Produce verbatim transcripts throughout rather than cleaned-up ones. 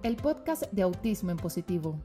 el podcast de Autismo en Positivo.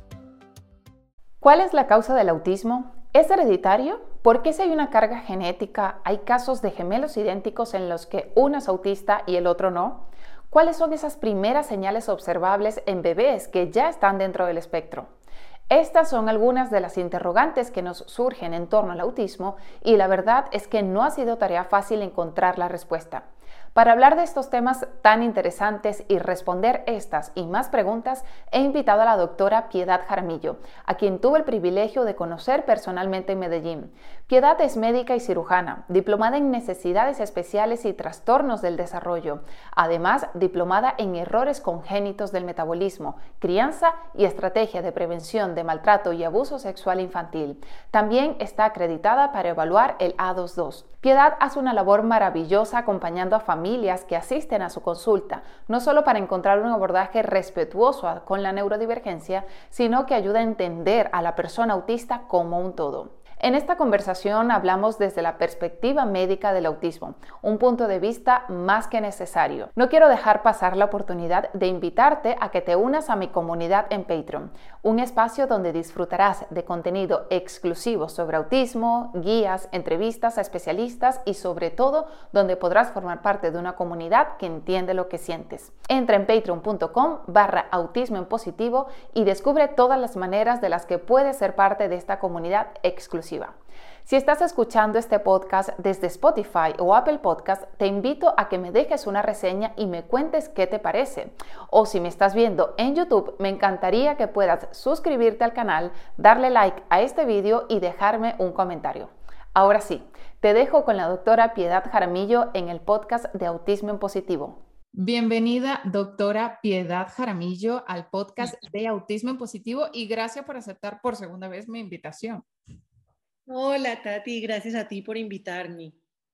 ¿Cuál es la causa del autismo? ¿Es hereditario? ¿Por qué si hay una carga genética hay casos de gemelos idénticos en los que uno es autista y el otro no? ¿Cuáles son esas primeras señales observables en bebés que ya están dentro del espectro? Estas son algunas de las interrogantes que nos surgen en torno al autismo y la verdad es que no ha sido tarea fácil encontrar la respuesta. Para hablar de estos temas tan interesantes y responder estas y más preguntas, he invitado a la doctora Piedad Jaramillo, a quien tuve el privilegio de conocer personalmente en Medellín. Piedad es médica y cirujana, diplomada en necesidades especiales y trastornos del desarrollo, además diplomada en errores congénitos del metabolismo, crianza y estrategia de prevención de maltrato y abuso sexual infantil. También está acreditada para evaluar el A dos dos. Piedad hace una labor maravillosa acompañando a familias que asisten a su consulta, no solo para encontrar un abordaje respetuoso con la neurodivergencia, sino que ayuda a entender a la persona autista como un todo. En esta conversación hablamos desde la perspectiva médica del autismo, un punto de vista más que necesario. No quiero dejar pasar la oportunidad de invitarte a que te unas a mi comunidad en Patreon, un espacio donde disfrutarás de contenido exclusivo sobre autismo, guías, entrevistas a especialistas y sobre todo donde podrás formar parte de una comunidad que entiende lo que sientes. Entra en patreon punto com barra autismo en positivo y descubre todas las maneras de las que puedes ser parte de esta comunidad exclusiva. Si estás escuchando este podcast desde Spotify o Apple Podcast, te invito a que me dejes una reseña y me cuentes qué te parece. O si me estás viendo en YouTube, me encantaría que puedas suscribirte al canal, darle like a este video y dejarme un comentario. Ahora sí, te dejo con la doctora Piedad Jaramillo en el podcast de Autismo en Positivo. Bienvenida, doctora Piedad Jaramillo, al podcast de Autismo en Positivo y gracias por aceptar por segunda vez mi invitación. Hola Tati, gracias a ti por invitarme.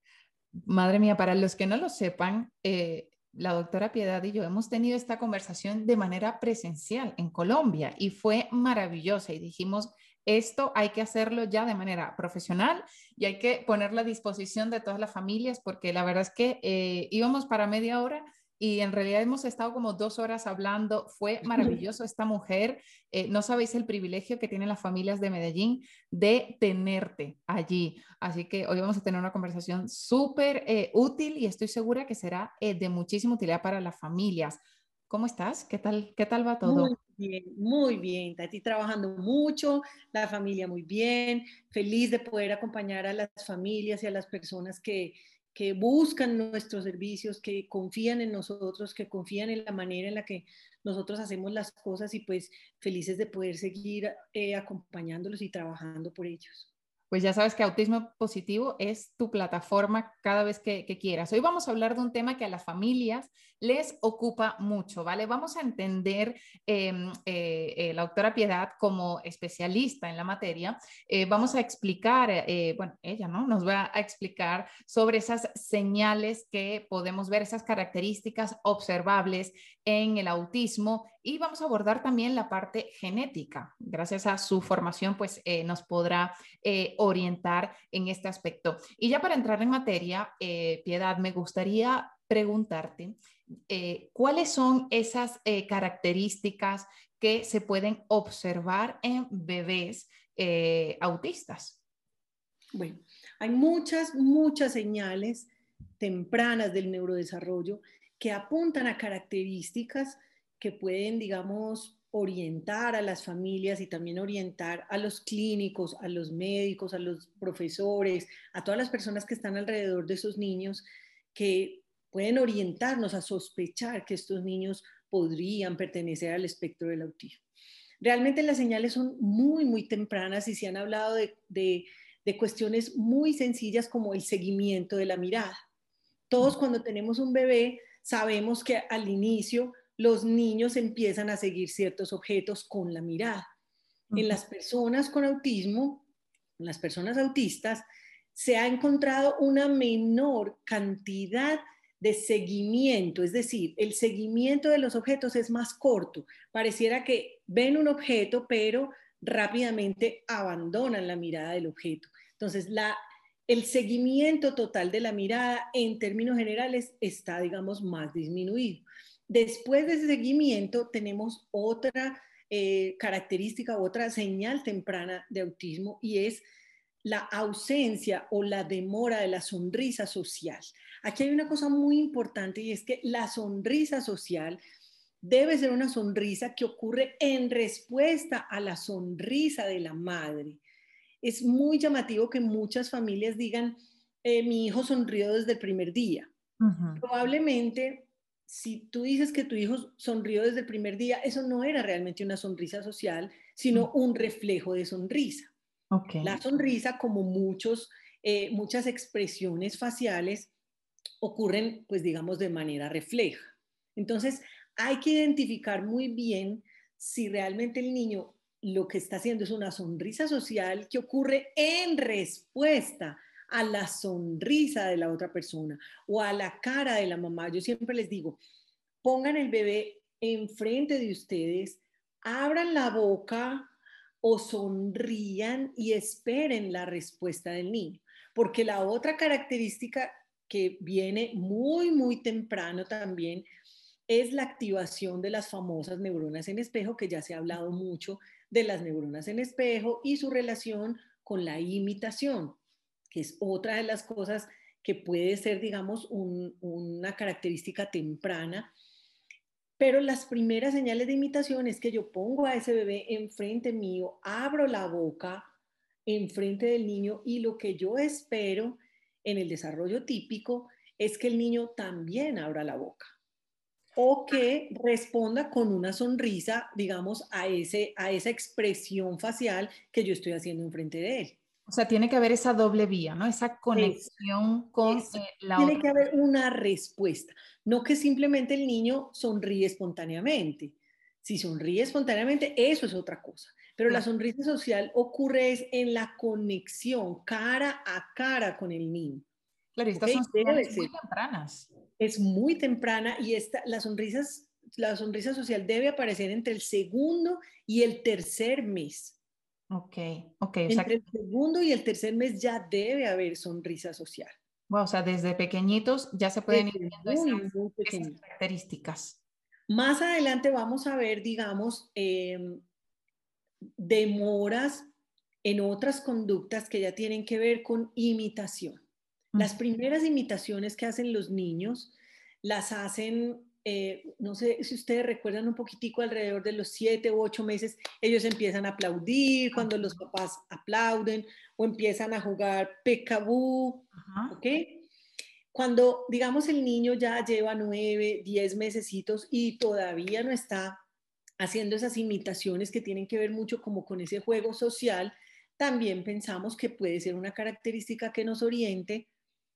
Madre mía, para los que no lo sepan, eh, la doctora Piedad y yo hemos tenido esta conversación de manera presencial en Colombia y fue maravillosa y dijimos, esto hay que hacerlo ya de manera profesional y hay que ponerlo a disposición de todas las familias porque la verdad es que eh, íbamos para media hora y en realidad hemos estado como dos horas hablando. Fue maravilloso esta mujer. Eh, no sabéis el privilegio que tienen las familias de Medellín de tenerte allí. Así que hoy vamos a tener una conversación súper eh, útil y estoy segura que será eh, de muchísima utilidad para las familias. ¿Cómo estás? ¿Qué tal, qué tal va todo? Muy bien, muy bien. Tati trabajando mucho, la familia muy bien, feliz de poder acompañar a las familias y a las personas que, que buscan nuestros servicios, que confían en nosotros, que confían en la manera en la que nosotros hacemos las cosas y pues felices de poder seguir eh, acompañándolos y trabajando por ellos. Pues ya sabes que Autismo Positivo es tu plataforma cada vez que, que quieras. Hoy vamos a hablar de un tema que a las familias les ocupa mucho, ¿vale? Vamos a entender eh, eh, eh, la doctora Piedad como especialista en la materia. Eh, vamos a explicar, eh, bueno, ella, ¿no? Nos va a explicar sobre esas señales que podemos ver, esas características observables en el autismo y vamos a abordar también la parte genética. Gracias a su formación, pues eh, nos podrá eh, orientar en este aspecto. Y ya para entrar en materia, eh, Piedad, me gustaría preguntarte eh, cuáles son esas eh, características que se pueden observar en bebés eh, autistas. Bueno, hay muchas, muchas señales tempranas del neurodesarrollo que apuntan a características que pueden, digamos, orientar a las familias y también orientar a los clínicos, a los médicos, a los profesores, a todas las personas que están alrededor de esos niños que pueden orientarnos a sospechar que estos niños podrían pertenecer al espectro del autismo. Realmente las señales son muy, muy tempranas y se han hablado de, de, de cuestiones muy sencillas como el seguimiento de la mirada. Todos cuando tenemos un bebé sabemos que al inicio los niños empiezan a seguir ciertos objetos con la mirada. Uh-huh. En las personas con autismo, en las personas autistas, se ha encontrado una menor cantidad de seguimiento, es decir, el seguimiento de los objetos es más corto. Pareciera que ven un objeto, pero rápidamente abandonan la mirada del objeto. Entonces, la, el seguimiento total de la mirada en términos generales está, digamos, más disminuido. Después de ese seguimiento tenemos otra eh, característica, otra señal temprana de autismo y es la ausencia o la demora de la sonrisa social. Aquí hay una cosa muy importante y es que la sonrisa social debe ser una sonrisa que ocurre en respuesta a la sonrisa de la madre. Es muy llamativo que muchas familias digan, eh, mi hijo sonrió desde el primer día. Uh-huh. Probablemente, si tú dices que tu hijo sonrió desde el primer día, eso no era realmente una sonrisa social, sino uh-huh. un reflejo de sonrisa. Okay. La sonrisa, como muchos, eh, muchas expresiones faciales, ocurren, pues digamos, de manera refleja. Entonces, hay que identificar muy bien si realmente el niño lo que está haciendo es una sonrisa social que ocurre en respuesta a la sonrisa de la otra persona o a la cara de la mamá. Yo siempre les digo, pongan el bebé enfrente de ustedes, abran la boca o sonrían y esperen la respuesta del niño. Porque la otra característica que viene muy, muy temprano también es la activación de las famosas neuronas en espejo, que ya se ha hablado mucho de las neuronas en espejo y su relación con la imitación, que es otra de las cosas que puede ser, digamos, un, una característica temprana. Pero las primeras señales de imitación es que yo pongo a ese bebé enfrente mío, abro la boca enfrente del niño y lo que yo espero en el desarrollo típico es que el niño también abra la boca o que responda con una sonrisa, digamos, a, ese, a esa expresión facial que yo estoy haciendo enfrente de él. O sea, tiene que haber esa doble vía, ¿no? Esa conexión es, con es, eh, la tiene otra. Tiene que haber una respuesta, no que simplemente el niño sonríe espontáneamente. Si sonríe espontáneamente, eso es otra cosa. Pero claro, la sonrisa social ocurre es en la conexión cara a cara con el niño. Claro, y estas okay, son señales muy tempranas. Es muy temprana y esta, la, sonrisas, la sonrisa social debe aparecer entre el segundo y el tercer mes. Ok, ok. Entre o sea, el segundo y el tercer mes ya debe haber sonrisa social. Wow, o sea, desde pequeñitos ya se pueden desde ir viendo muy, esas, muy esas características. Más adelante vamos a ver, digamos, eh, demoras en otras conductas que ya tienen que ver con imitación. Las primeras imitaciones que hacen los niños las hacen, eh, no sé si ustedes recuerdan un poquitico, alrededor de los siete u ocho meses, ellos empiezan a aplaudir cuando los papás aplauden o empiezan a jugar peekaboo, ¿ok? Cuando, digamos, el niño ya lleva nueve, diez mesecitos y todavía no está haciendo esas imitaciones que tienen que ver mucho como con ese juego social, también pensamos que puede ser una característica que nos oriente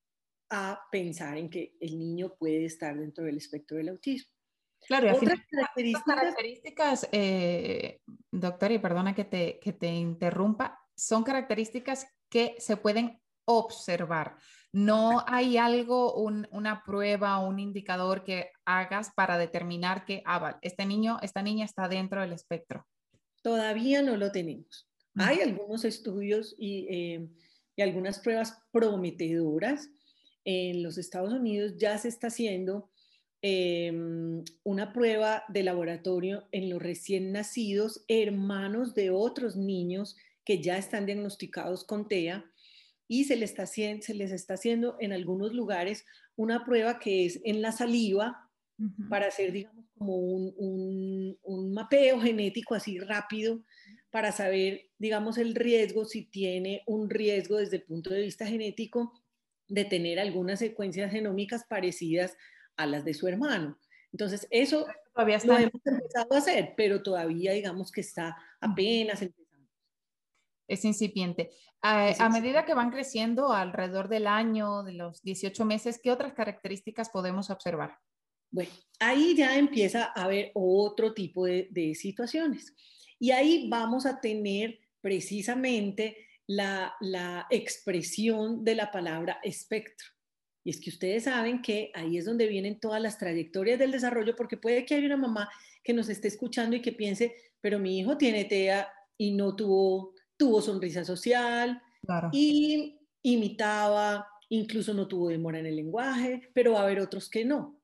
a pensar en que el niño puede estar dentro del espectro del autismo. Claro, y otras características, características eh, doctora, y perdona que te, que te interrumpa, son características que se pueden observar. No hay algo, un, una prueba o un indicador que hagas para determinar que ah, este niño, esta niña está dentro del espectro. Todavía no lo tenemos. Uh-huh. Hay algunos estudios y, eh, y algunas pruebas prometedoras. En los Estados Unidos ya se está haciendo eh, una prueba de laboratorio en los recién nacidos, hermanos de otros niños que ya están diagnosticados con T E A, y se les está haciendo, se les está haciendo en algunos lugares una prueba que es en la saliva, uh-huh, para hacer, digamos, como un, un, un mapeo genético así rápido para saber, digamos, el riesgo, si tiene un riesgo desde el punto de vista genético de tener algunas secuencias genómicas parecidas a las de su hermano. Entonces, eso todavía está lo hemos empezado a hacer, pero todavía digamos que está apenas empezando. Es incipiente. A, a medida que van creciendo alrededor del año, de los dieciocho meses, ¿qué otras características podemos observar? Bueno, ahí ya empieza a haber otro tipo de, de situaciones. Y ahí vamos a tener precisamente la, la expresión de la palabra espectro. Y es que ustedes saben que ahí es donde vienen todas las trayectorias del desarrollo, porque puede que haya una mamá que nos esté escuchando y que piense, pero mi hijo tiene T E A y no tuvo, tuvo sonrisa social, claro, y imitaba, incluso no tuvo demora en el lenguaje, pero va a haber otros que no.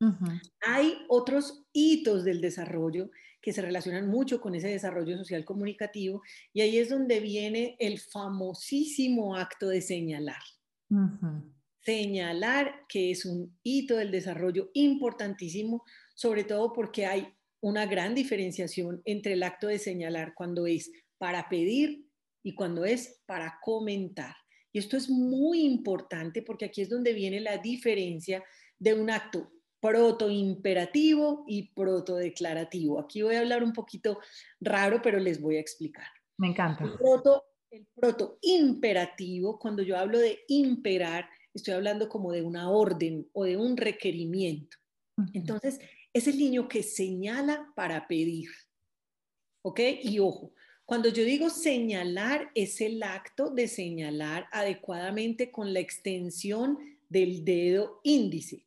Ujú. Hay otros hitos del desarrollo que se relacionan mucho con ese desarrollo social comunicativo y ahí es donde viene el famosísimo acto de señalar. Ujú. Señalar que es un hito del desarrollo importantísimo, sobre todo porque hay una gran diferenciación entre el acto de señalar cuando es para pedir y cuando es para comentar. Y esto es muy importante porque aquí es donde viene la diferencia de un acto protoimperativo y protodeclarativo. Aquí voy a hablar un poquito raro, pero les voy a explicar. Me encanta. El proto, el protoimperativo, cuando yo hablo de imperar, estoy hablando como de una orden o de un requerimiento. Ujú. Entonces, es el niño que señala para pedir. ¿Ok? Y ojo, cuando yo digo señalar, es el acto de señalar adecuadamente con la extensión del dedo índice,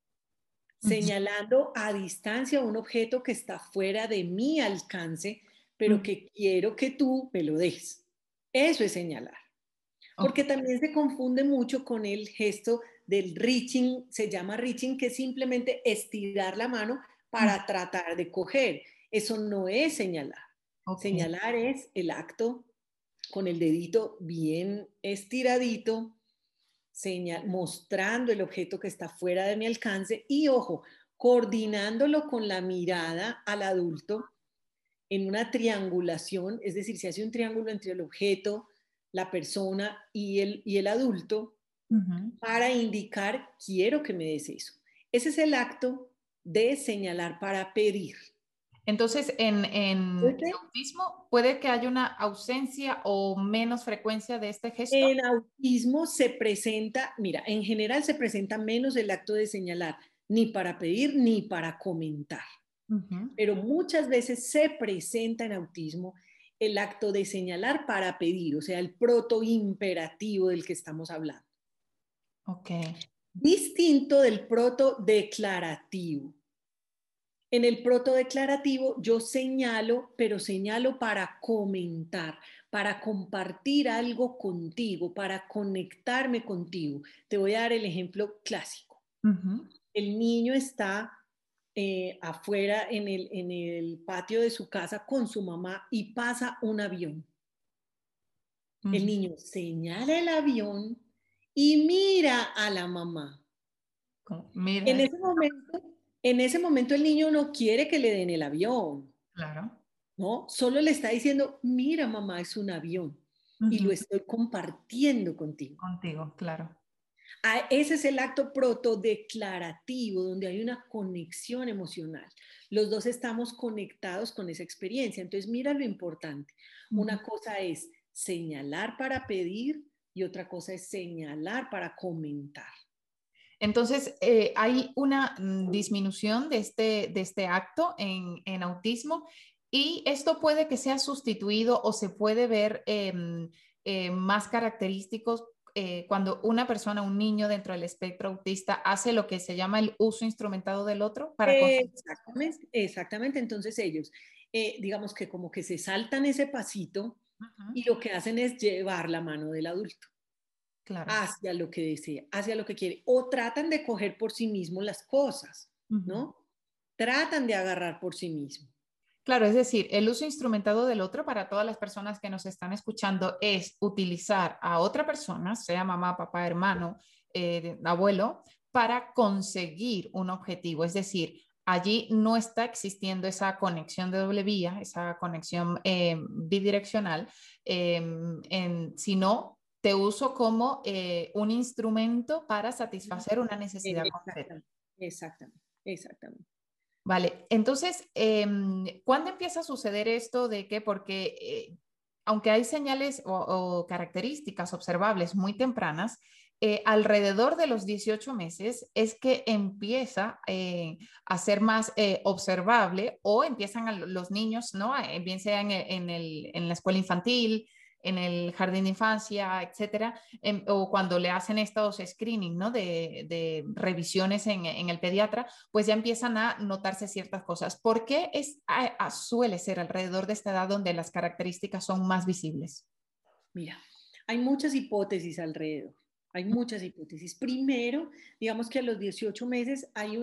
Ujú. señalando a distancia un objeto que está fuera de mi alcance, pero Ujú. que quiero que tú me lo des. Eso es señalar. Ok. Porque también se confunde mucho con el gesto del reaching, se llama reaching, que es simplemente estirar la mano Ujú. para tratar de coger. Eso no es señalar. Ok. Señalar es el acto con el dedito bien estiradito, señal, mostrando el objeto que está fuera de mi alcance y, ojo, coordinándolo con la mirada al adulto en una triangulación, es decir, se hace un triángulo entre el objeto, la persona y el, y el adulto Ujú. para indicar, quiero que me des eso. Ese es el acto de señalar para pedir. Entonces, en, en Ese, autismo puede que haya una ausencia o menos frecuencia de este gesto. en autismo se presenta, mira, en general se presenta menos el acto de señalar, ni para pedir ni para comentar. Ujú. Pero muchas veces se presenta en autismo el acto de señalar para pedir, o sea, el protoimperativo del que estamos hablando. Ok. Distinto del protodeclarativo. En el protodeclarativo yo señalo, pero señalo para comentar, para compartir algo contigo, para conectarme contigo. Te voy a dar el ejemplo clásico. Ujú. El niño está eh, afuera en el, en el patio de su casa con su mamá y pasa un avión. El Ujú. niño señala el avión y mira a la mamá. Como, mira, En es- ese momento, en ese momento el niño no quiere que le den el avión, claro. ¿no? Solo le está diciendo, mira mamá, es un avión y lo Ujú. estoy compartiendo contigo. Contigo, claro. Ah, ese es el acto protodeclarativo, donde hay una conexión emocional. Los dos estamos conectados con esa experiencia. Entonces, mira lo importante. Ujú. Una cosa es señalar para pedir y otra cosa es señalar para comentar. Entonces, eh, hay una mm, disminución de este, de este acto en, en autismo y esto puede que sea sustituido o se puede ver em, eh, más característicos eh, cuando una persona, un niño dentro del espectro autista hace lo que se llama el uso instrumentado del otro para conseguir. Exactamente, exactamente. Entonces ellos, eh, digamos que como que se saltan ese pasito Ujú. y lo que hacen es llevar la mano del adulto Claro. hacia lo que desea, hacia lo que quiere, o tratan de coger por sí mismos las cosas, Ujú. ¿no? Tratan de agarrar por sí mismo. Claro, es decir, el uso instrumentado del otro para todas las personas que nos están escuchando es utilizar a otra persona, sea mamá, papá, hermano, eh, abuelo, para conseguir un objetivo. Es decir, allí no está existiendo esa conexión de doble vía, esa conexión eh, bidireccional, eh, en, sino te uso como eh, un instrumento para satisfacer una necesidad concreta. Exactamente, exactamente, exactamente. Vale, entonces, eh, ¿cuándo empieza a suceder esto de que, porque eh, aunque hay señales o, o, características observables muy tempranas, eh, alrededor de los dieciocho meses es que empieza eh, a ser más eh, observable o empiezan a los niños, ¿no? Eh, bien sea en, en, el, en la escuela infantil, en el jardín de infancia, etcétera, eh, o cuando le hacen estos screening, ¿no? De, de revisiones en, en, el pediatra, pues ya empiezan a notarse ciertas cosas. ¿Por qué es, a, a, suele ser alrededor de esta edad donde las características son más visibles? Mira, hay muchas hipótesis alrededor. Hay muchas hipótesis. Primero, digamos que a los dieciocho meses hay una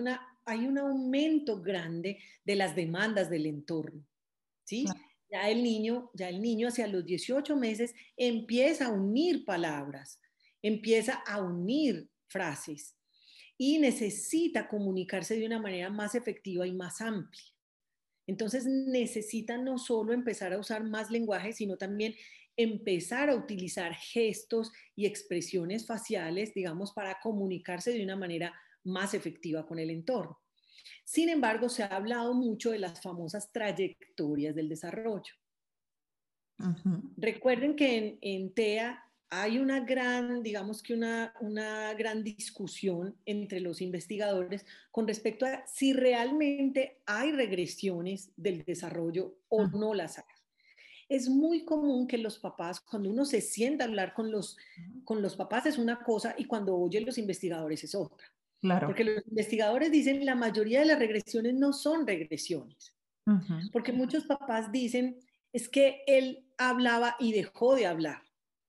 hay un aumento grande de las demandas del entorno, ¿sí? Claro. Ya el niño, ya el niño hacia los dieciocho meses empieza a unir palabras, empieza a unir frases y necesita comunicarse de una manera más efectiva y más amplia. Entonces necesita no solo empezar a usar más lenguaje, sino también empezar a utilizar gestos y expresiones faciales, digamos, para comunicarse de una manera más efectiva con el entorno. Sin embargo, se ha hablado mucho de las famosas trayectorias del desarrollo. Uh-huh. Recuerden que en, en TEA hay una gran, digamos que una, una gran discusión entre los investigadores con respecto a si realmente hay regresiones del desarrollo o Uh-huh. no las hay. Es muy común que los papás, cuando uno se sienta a hablar con los, con los papás es una cosa y cuando oye los investigadores es otra. Claro. Porque los investigadores dicen la mayoría de las regresiones no son regresiones. Uh-huh. Porque muchos papás dicen es que él hablaba y dejó de hablar.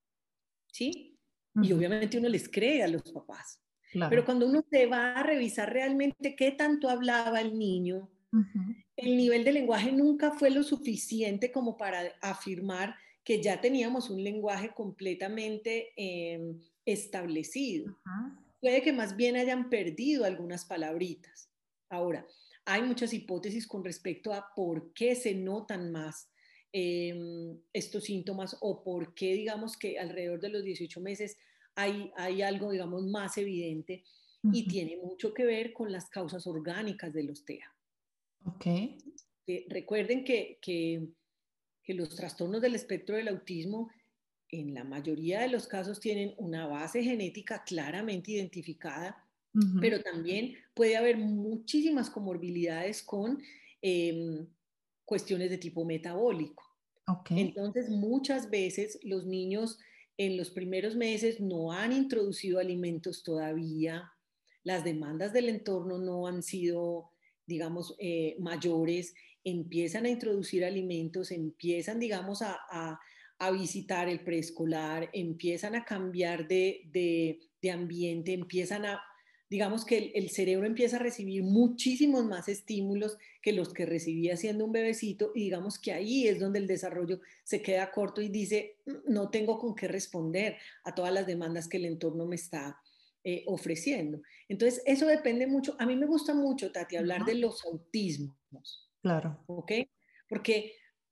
¿Sí? Uh-huh. Y obviamente uno les cree a los papás. Claro. Pero cuando uno se va a revisar realmente qué tanto hablaba el niño, uh-huh. el nivel de lenguaje nunca fue lo suficiente como para afirmar que ya teníamos un lenguaje completamente eh, establecido. Uh-huh. Puede que más bien hayan perdido algunas palabritas. Ahora, hay muchas hipótesis con respecto a por qué se notan más eh, estos síntomas o por qué, digamos, que alrededor de los dieciocho meses hay, hay algo, digamos, más evidente uh-huh. y tiene mucho que ver con las causas orgánicas de los TEA. Ok. Eh, recuerden que, que, que los trastornos del espectro del autismo en la mayoría de los casos tienen una base genética claramente identificada, uh-huh. pero también puede haber muchísimas comorbilidades con eh, cuestiones de tipo metabólico. Okay. Entonces, muchas veces los niños en los primeros meses no han introducido alimentos todavía, las demandas del entorno no han sido, digamos, eh, mayores, empiezan a introducir alimentos, empiezan, digamos, a, a, a visitar el preescolar, empiezan a cambiar de, de, de ambiente, empiezan a, digamos que el, el cerebro empieza a recibir muchísimos más estímulos que los que recibía siendo un bebecito y digamos que ahí es donde el desarrollo se queda corto y dice, no tengo con qué responder a todas las demandas que el entorno me está eh, ofreciendo. Entonces, eso depende mucho. A mí me gusta mucho, Tati, hablar uh-huh. de los autismos. Claro. ¿Ok? Porque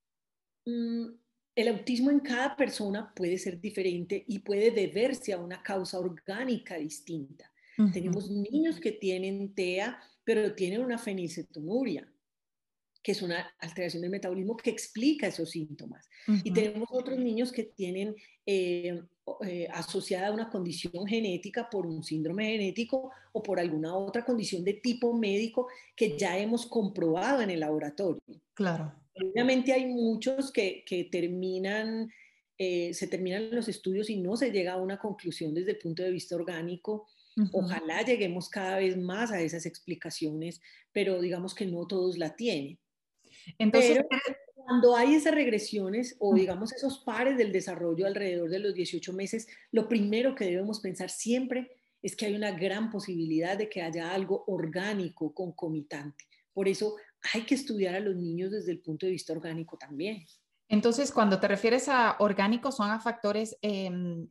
mmm, el autismo en cada persona puede ser diferente y puede deberse a una causa orgánica distinta. Uh-huh. Tenemos niños que tienen TEA, pero tienen una fenilcetonuria, que es una alteración del metabolismo que explica esos síntomas. Uh-huh. Y tenemos otros niños que tienen eh, eh, asociada a una condición genética por un síndrome genético o por alguna otra condición de tipo médico que ya hemos comprobado en el laboratorio. Claro. Obviamente hay muchos que, que terminan, eh, se terminan los estudios y no se llega a una conclusión desde el punto de vista orgánico. Uh-huh. Ojalá lleguemos cada vez más a esas explicaciones, pero digamos que no todos la tienen. Entonces, pero cuando hay esas regresiones o digamos esos pares del desarrollo alrededor de los dieciocho meses, lo primero que debemos pensar siempre es que hay una gran posibilidad de que haya algo orgánico concomitante. Por eso hay que estudiar a los niños desde el punto de vista orgánico también. Entonces, cuando te refieres a orgánicos, son a factores, eh,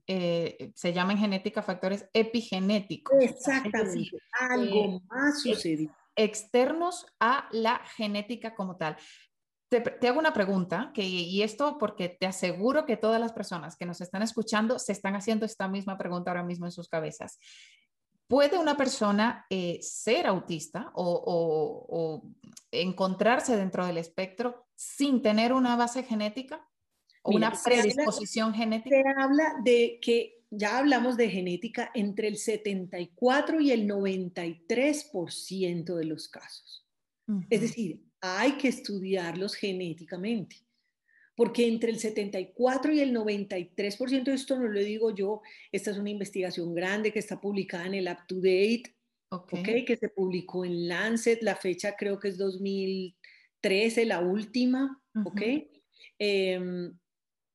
eh, se llaman genética factores epigenéticos. Exactamente, es decir, algo eh, más sucedió. Externos a la genética como tal. Te, te hago una pregunta, que, y esto porque te aseguro que todas las personas que nos están escuchando se están haciendo esta misma pregunta ahora mismo en sus cabezas. ¿Puede una persona eh, ser autista o, o, o encontrarse dentro del espectro sin tener una base genética o Mira, una predisposición se habla, genética? Se habla de que, ya hablamos de genética, entre el setenta y cuatro y el noventa y tres por ciento de los casos. Uh-huh. Es decir, hay que estudiarlos genéticamente. Porque entre el setenta y cuatro y el noventa y tres por ciento, esto no lo digo yo, esta es una investigación grande que está publicada en el Up to Date, okay. Okay, que se publicó en Lancet, la fecha creo que es dos mil trece, la última, uh-huh. ¿ok? Eh,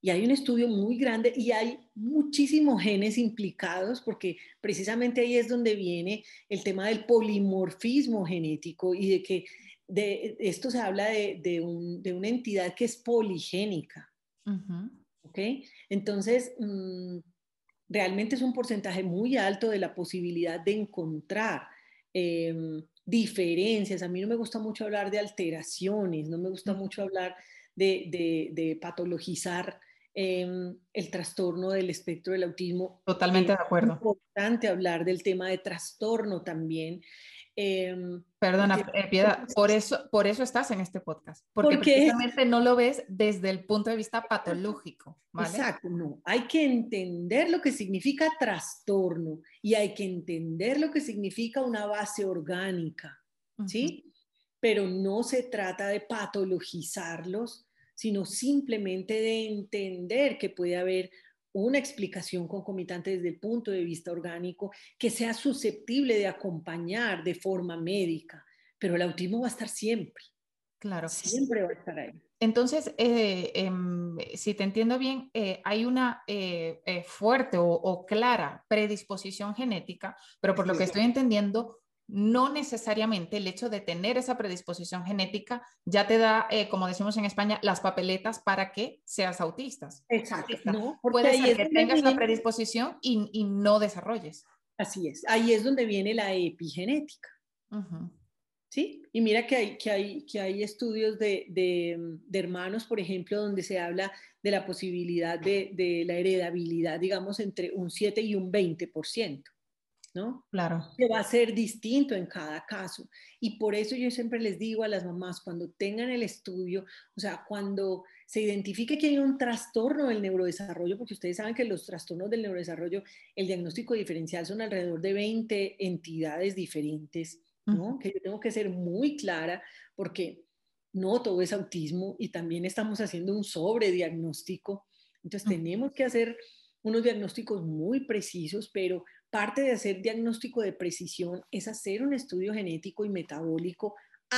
Y hay un estudio muy grande y hay muchísimos genes implicados porque precisamente ahí es donde viene el tema del polimorfismo genético y de que de esto se habla de, de, un, de una entidad que es poligénica. Uh-huh. ¿Ok? Entonces, mmm, realmente es un porcentaje muy alto de la posibilidad de encontrar eh, diferencias. A mí no me gusta mucho hablar de alteraciones, no me gusta uh-huh. mucho hablar de, de, de patologizar eh, el trastorno del espectro del autismo. Totalmente eh, de acuerdo. Es importante hablar del tema de trastorno también. Eh, Perdona, porque, eh, Piedad, por eso, por eso estás en este podcast, porque, porque precisamente es, no lo ves desde el punto de vista patológico, ¿vale? Exacto, no. Hay que entender lo que significa trastorno y hay que entender lo que significa una base orgánica, ¿sí? Uh-huh. Pero no se trata de patologizarlos, sino simplemente de entender que puede haber una explicación concomitante desde el punto de vista orgánico que sea susceptible de acompañar de forma médica, pero el autismo va a estar siempre. Claro. Siempre va a estar ahí. Entonces, eh, eh, si te entiendo bien, eh, hay una eh, eh, fuerte o, o clara predisposición genética, pero por sí. lo que estoy entendiendo, no necesariamente el hecho de tener esa predisposición genética ya te da, eh, como decimos en España, las papeletas para que seas autistas. Exacto. Autista. No, porque puede ahí ser es que donde tengas viene... la predisposición y, y no desarrolles. Así es. Ahí es donde viene la epigenética. Uh-huh. ¿Sí? Y mira que hay, que hay, que hay estudios de, de, de hermanos, por ejemplo, donde se habla de la posibilidad de, de la heredabilidad, digamos, entre un siete y un veinte por ciento, ¿no? Claro. Que va a ser distinto en cada caso. Y por eso yo siempre les digo a las mamás, cuando tengan el estudio, o sea, cuando se identifique que hay un trastorno del neurodesarrollo, porque ustedes saben que los trastornos del neurodesarrollo, el diagnóstico diferencial son alrededor de veinte entidades diferentes, ¿no? Uh-huh. Que yo tengo que ser muy clara porque no todo es autismo y también estamos haciendo un sobrediagnóstico. Entonces uh-huh. tenemos que hacer unos diagnósticos muy precisos, pero parte de hacer diagnóstico de precisión es hacer un estudio genético y metabólico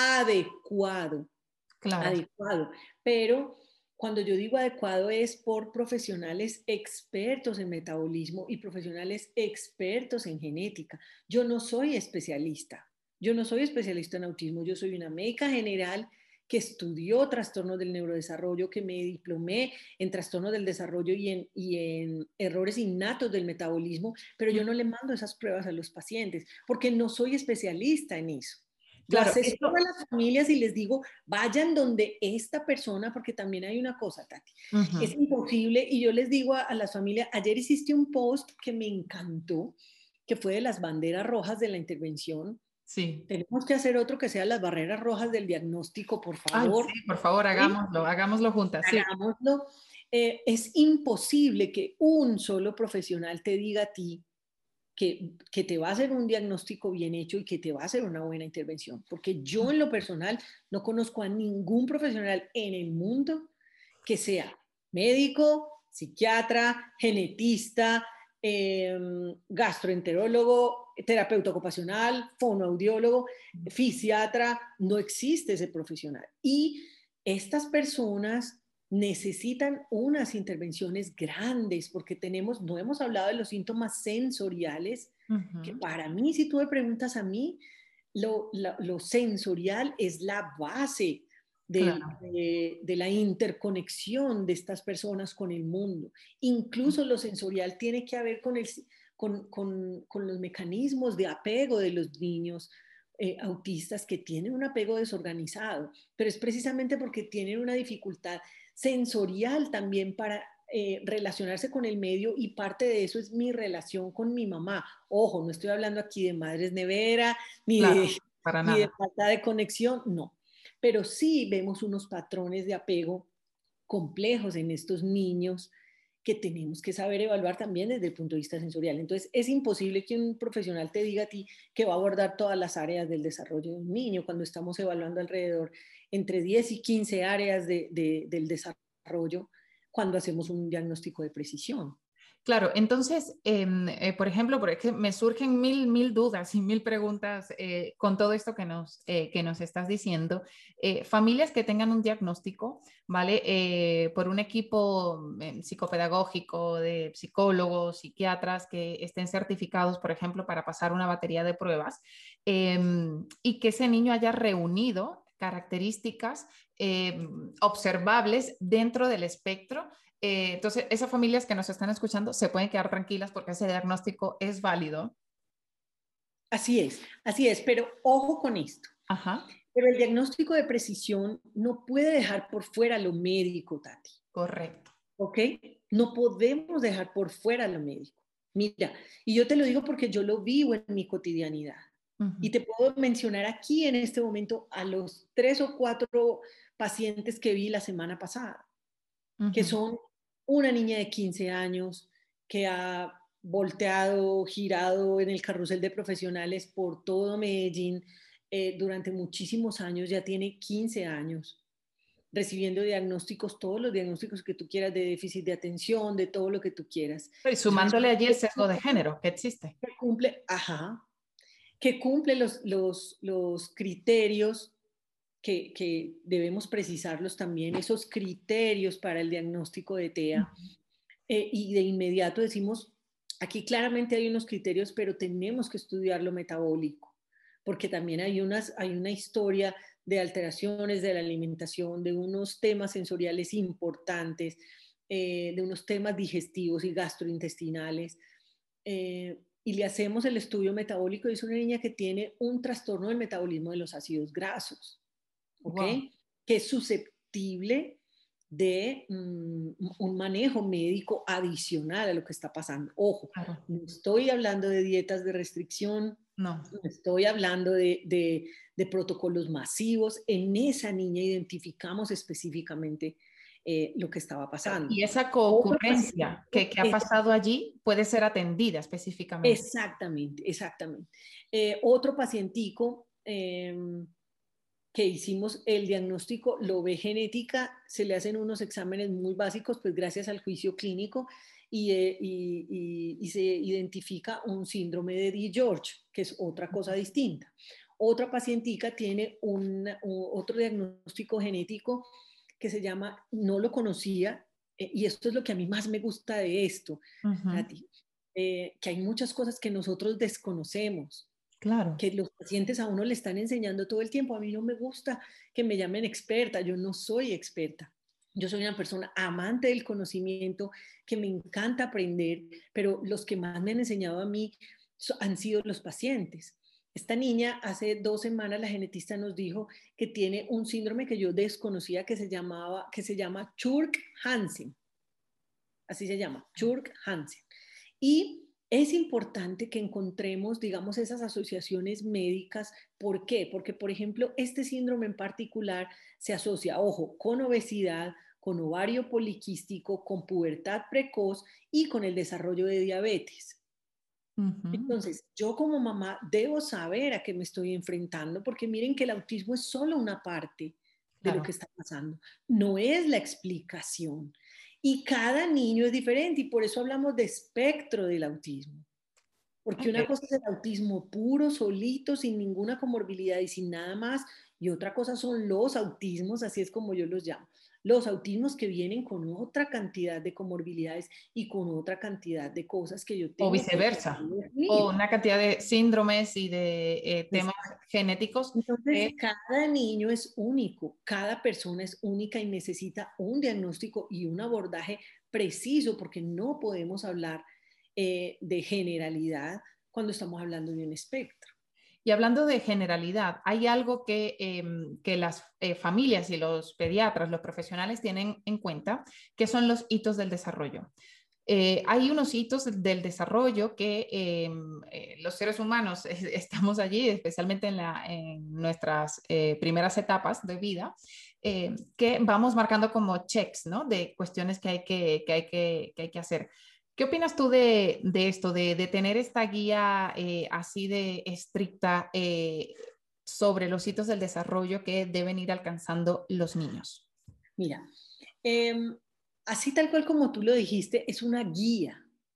adecuado. Claro. Adecuado. Pero cuando yo digo adecuado es por profesionales expertos en metabolismo y profesionales expertos en genética. Yo no soy especialista. Yo no soy especialista en autismo, yo soy una médica general que estudió trastornos del neurodesarrollo, que me diplomé en trastornos del desarrollo y en, y en errores innatos del metabolismo, pero yo no le mando esas pruebas a los pacientes porque no soy especialista en eso. Yo claro, asesoro esto... a las familias y les digo, vayan donde esta persona, porque también hay una cosa, Tati, uh-huh. es imposible, y yo les digo a, a las familias, ayer hiciste un post que me encantó, que fue de las banderas rojas de la intervención. Sí. Tenemos que hacer otro que sea las barreras rojas del diagnóstico, por favor. Ay, sí, por favor, hagámoslo, ¿sí? hagámoslo juntas. Sí. Hagámoslo. Eh, es imposible que un solo profesional te diga a ti que, que te va a hacer un diagnóstico bien hecho y que te va a hacer una buena intervención. Porque yo en lo personal no conozco a ningún profesional en el mundo que sea médico, psiquiatra, genetista, eh, gastroenterólogo, terapeuta ocupacional, fonoaudiólogo, fisiatra, no existe ese profesional. Y estas personas necesitan unas intervenciones grandes porque tenemos, no hemos hablado de los síntomas sensoriales, uh-huh. que para mí, si tú me preguntas a mí, lo, lo, lo sensorial es la base de, claro. de, de la interconexión de estas personas con el mundo. Incluso lo sensorial tiene que ver con, el, con, con, con los mecanismos de apego de los niños eh, autistas que tienen un apego desorganizado, pero es precisamente porque tienen una dificultad sensorial también para eh, relacionarse con el medio y parte de eso es mi relación con mi mamá. Ojo, no estoy hablando aquí de madres nevera, ni, claro, de, para ni nada. de falta de conexión, no. Pero sí vemos unos patrones de apego complejos en estos niños que tenemos que saber evaluar también desde el punto de vista sensorial. Entonces, es imposible que un profesional te diga a ti que va a abordar todas las áreas del desarrollo de un niño cuando estamos evaluando alrededor entre diez y quince áreas de, de, del desarrollo cuando hacemos un diagnóstico de precisión. Claro, entonces, eh, eh, por ejemplo, porque me surgen mil, mil dudas y mil preguntas eh, con todo esto que nos, eh, que nos estás diciendo. Eh, familias que tengan un diagnóstico, ¿vale? Eh, por un equipo eh, psicopedagógico de psicólogos, psiquiatras que estén certificados, por ejemplo, para pasar una batería de pruebas eh, y que ese niño haya reunido características eh, observables dentro del espectro. Eh, entonces, esas familias que nos están escuchando se pueden quedar tranquilas porque ese diagnóstico es válido. Así es, así es, pero ojo con esto. Ajá. Pero el diagnóstico de precisión no puede dejar por fuera lo médico, Tati. Correcto. ¿Ok? No podemos dejar por fuera lo médico. Mira, y yo te lo digo porque yo lo vivo en mi cotidianidad. Uh-huh. Y te puedo mencionar aquí en este momento a los tres o cuatro pacientes que vi la semana pasada, uh-huh. que son una niña de quince años que ha volteado, girado en el carrusel de profesionales por todo Medellín eh, durante muchísimos años, ya tiene quince años, recibiendo diagnósticos, todos los diagnósticos que tú quieras, de déficit de atención, de todo lo que tú quieras. Y sumándole allí el sesgo de género que existe. Que cumple, ajá, que cumple los, los, los criterios que, que debemos precisarlos también, esos criterios para el diagnóstico de T E A. Uh-huh. Eh, y de inmediato decimos, aquí claramente hay unos criterios, pero tenemos que estudiar lo metabólico, porque también hay, unas, hay una historia de alteraciones de la alimentación, de unos temas sensoriales importantes, eh, de unos temas digestivos y gastrointestinales, eh, y le hacemos el estudio metabólico y es una niña que tiene un trastorno del metabolismo de los ácidos grasos, ¿ok? Wow. Que es susceptible de um, un manejo médico adicional a lo que está pasando. Ojo, claro. No estoy hablando de dietas de restricción, no, no estoy hablando de, de, de protocolos masivos. En esa niña identificamos específicamente eh, lo que estaba pasando. Y esa concurrencia que, que ha pasado allí puede ser atendida específicamente. Exactamente, exactamente. Eh, otro pacientico eh, que hicimos el diagnóstico, lo ve genética, se le hacen unos exámenes muy básicos, pues gracias al juicio clínico, y, eh, y, y, y se identifica un síndrome de DiGeorge, que es otra cosa distinta. Otra pacientica tiene un, un, otro diagnóstico genético que se llama, no lo conocía, eh, y esto es lo que a mí más me gusta de esto, uh-huh. Tati, eh, que hay muchas cosas que nosotros desconocemos. Claro. Que los pacientes a uno le están enseñando todo el tiempo. A mí no me gusta que me llamen experta, yo no soy experta. Yo soy una persona amante del conocimiento, que me encanta aprender, pero los que más me han enseñado a mí han sido los pacientes. Esta niña, hace dos semanas la genetista nos dijo que tiene un síndrome que yo desconocía que se, llamaba, que se llama Churg-Hansen. Así se llama, Churg-Hansen. Y es importante que encontremos, digamos, esas asociaciones médicas. ¿Por qué? Porque, por ejemplo, este síndrome en particular se asocia, ojo, con obesidad, con ovario poliquístico, con pubertad precoz y con el desarrollo de diabetes. Uh-huh. Entonces, yo como mamá debo saber a qué me estoy enfrentando, porque miren que el autismo es solo una parte de claro. lo que está pasando, no es la explicación. Y cada niño es diferente y por eso hablamos de espectro del autismo. Porque okay. una cosa es el autismo puro, solito, sin ninguna comorbilidad y sin nada más, y otra cosa son los autismos, así es como yo los llamo. Los autismos que vienen con otra cantidad de comorbilidades y con otra cantidad de cosas que yo tengo. O viceversa. O una cantidad de síndromes y de eh, temas Exacto. genéticos. Entonces, que... cada niño es único, cada persona es única y necesita un diagnóstico y un abordaje preciso, porque no podemos hablar eh, de generalidad cuando estamos hablando de un espectro. Y hablando de generalidad, hay algo que, eh, que las eh, familias y los pediatras, los profesionales tienen en cuenta, que son los hitos del desarrollo. Eh, hay unos hitos del desarrollo que eh, eh, los seres humanos estamos allí, especialmente en, la, en nuestras eh, primeras etapas de vida, eh, que vamos marcando como checks, ¿no? De cuestiones que hay que, que, hay que, que, hay que hacer. ¿Qué opinas tú de, de esto, de, de tener esta guía eh, así de estricta eh, sobre los hitos del desarrollo que deben ir alcanzando los niños? Mira, eh, así tal cual como tú lo dijiste, es una guía,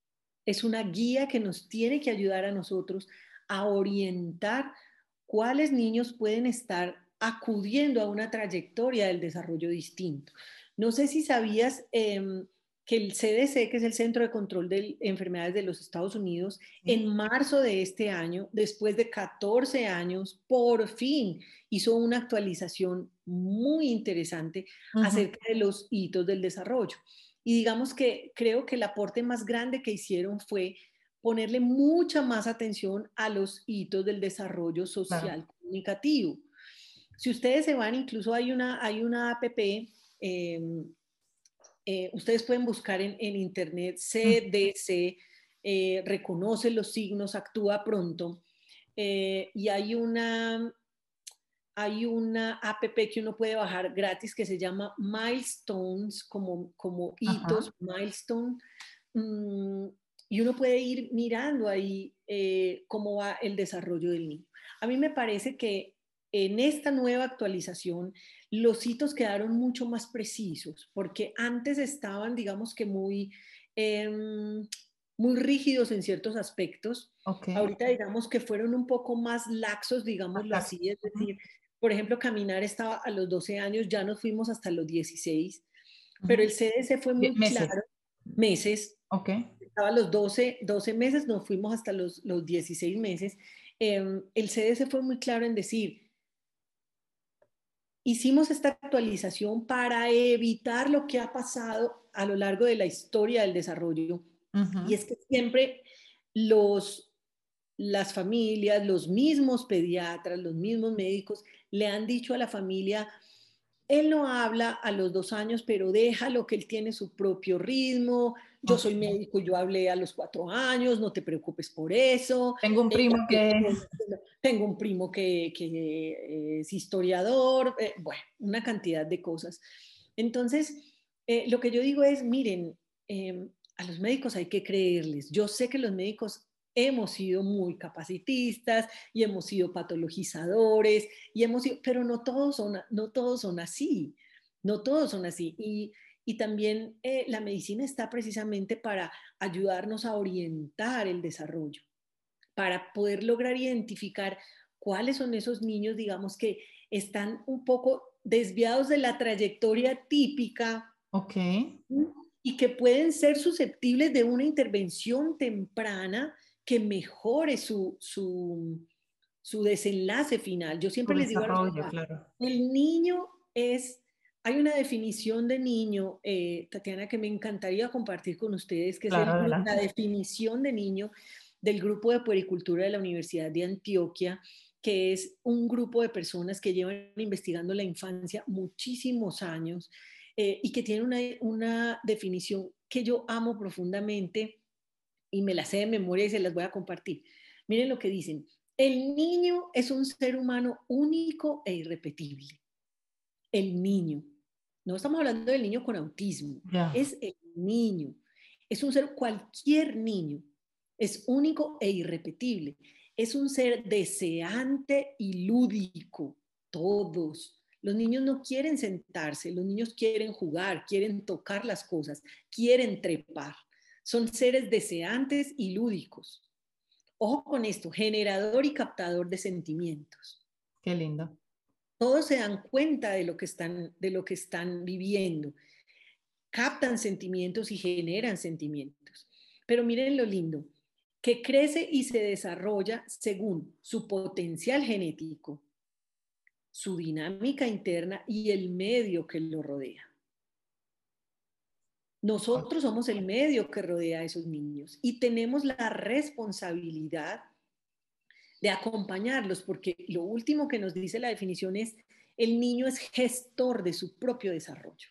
es una guía que nos tiene que ayudar a nosotros a orientar cuáles niños pueden estar acudiendo a una trayectoria del desarrollo distinto. No sé si sabías eh, que el C D C, que es el Centro de Control de Enfermedades de los Estados Unidos, ¿sí? En marzo de este año, después de catorce años, por fin hizo una actualización muy interesante uh-huh. acerca de los hitos del desarrollo. Y digamos que creo que el aporte más grande que hicieron fue ponerle mucha más atención a los hitos del desarrollo social claro. comunicativo. Si ustedes se van, incluso hay una, hay una app, eh, eh, ustedes pueden buscar en, en internet C D C, eh, reconoce los signos, actúa pronto, eh, y hay una, hay una app que uno puede bajar gratis que se llama Milestones, como, como hitos, Ajá. Milestone, mm, y uno puede ir mirando ahí eh, cómo va el desarrollo del niño. A mí me parece que en esta nueva actualización los hitos quedaron mucho más precisos, porque antes estaban, digamos que muy, eh, muy rígidos en ciertos aspectos. Okay. Ahorita digamos que fueron un poco más laxos, digámoslo Ajá. así, es decir, por ejemplo, caminar estaba a los doce años, ya nos fuimos hasta los dieciséis, uh-huh. pero el C D C fue muy meses. claro, meses, okay. estaba a los doce, doce meses, nos fuimos hasta los, los dieciséis meses. Eh, el C D C fue muy claro en decir, hicimos esta actualización para evitar lo que ha pasado a lo largo de la historia del desarrollo. Uh-huh. Y es que siempre los, las familias, los mismos pediatras, los mismos médicos le han dicho a la familia, él no habla a los dos años, pero déjalo que él tiene su propio ritmo. Yo okay. soy médico, yo hablé a los cuatro años, no te preocupes por eso. Tengo un primo eh, que... Tengo un primo que, que es historiador, eh, bueno, una cantidad de cosas. Entonces, eh, lo que yo digo es, miren, eh, a los médicos hay que creerles. Yo sé que los médicos hemos sido muy capacitistas y hemos sido patologizadores, y hemos sido, pero no todos son, no todos son así, no todos son así. Y, y también eh, la medicina está precisamente para ayudarnos a orientar el desarrollo, para poder lograr identificar cuáles son esos niños, digamos, que están un poco desviados de la trayectoria típica. Ok. Y que pueden ser susceptibles de una intervención temprana que mejore su, su, su desenlace final. Yo siempre les digo a los papás, claro. el niño es, hay una definición de niño, eh, Tatiana, que me encantaría compartir con ustedes, que claro, es el, la definición de niño del grupo de puericultura de la Universidad de Antioquia, que es un grupo de personas que llevan investigando la infancia muchísimos años, eh, y que tiene una, una definición que yo amo profundamente y me la sé de memoria y se las voy a compartir. Miren lo que dicen. El niño es un ser humano único e irrepetible. El niño. No estamos hablando del niño con autismo. Yeah. Es el niño. Es un ser, cualquier niño. Es único e irrepetible. Es un ser deseante y lúdico. Todos. Los niños no quieren sentarse, los niños quieren jugar, quieren tocar las cosas, quieren trepar. Son seres deseantes y lúdicos. Ojo con esto, generador y captador de sentimientos. Qué lindo. Todos se dan cuenta de lo que están, de lo que están viviendo. Captan sentimientos y generan sentimientos. Pero miren lo lindo, que crece y se desarrolla según su potencial genético, su dinámica interna y el medio que lo rodea. Nosotros somos el medio que rodea a esos niños y tenemos la responsabilidad de acompañarlos, porque lo último que nos dice la definición es, el niño es gestor de su propio desarrollo.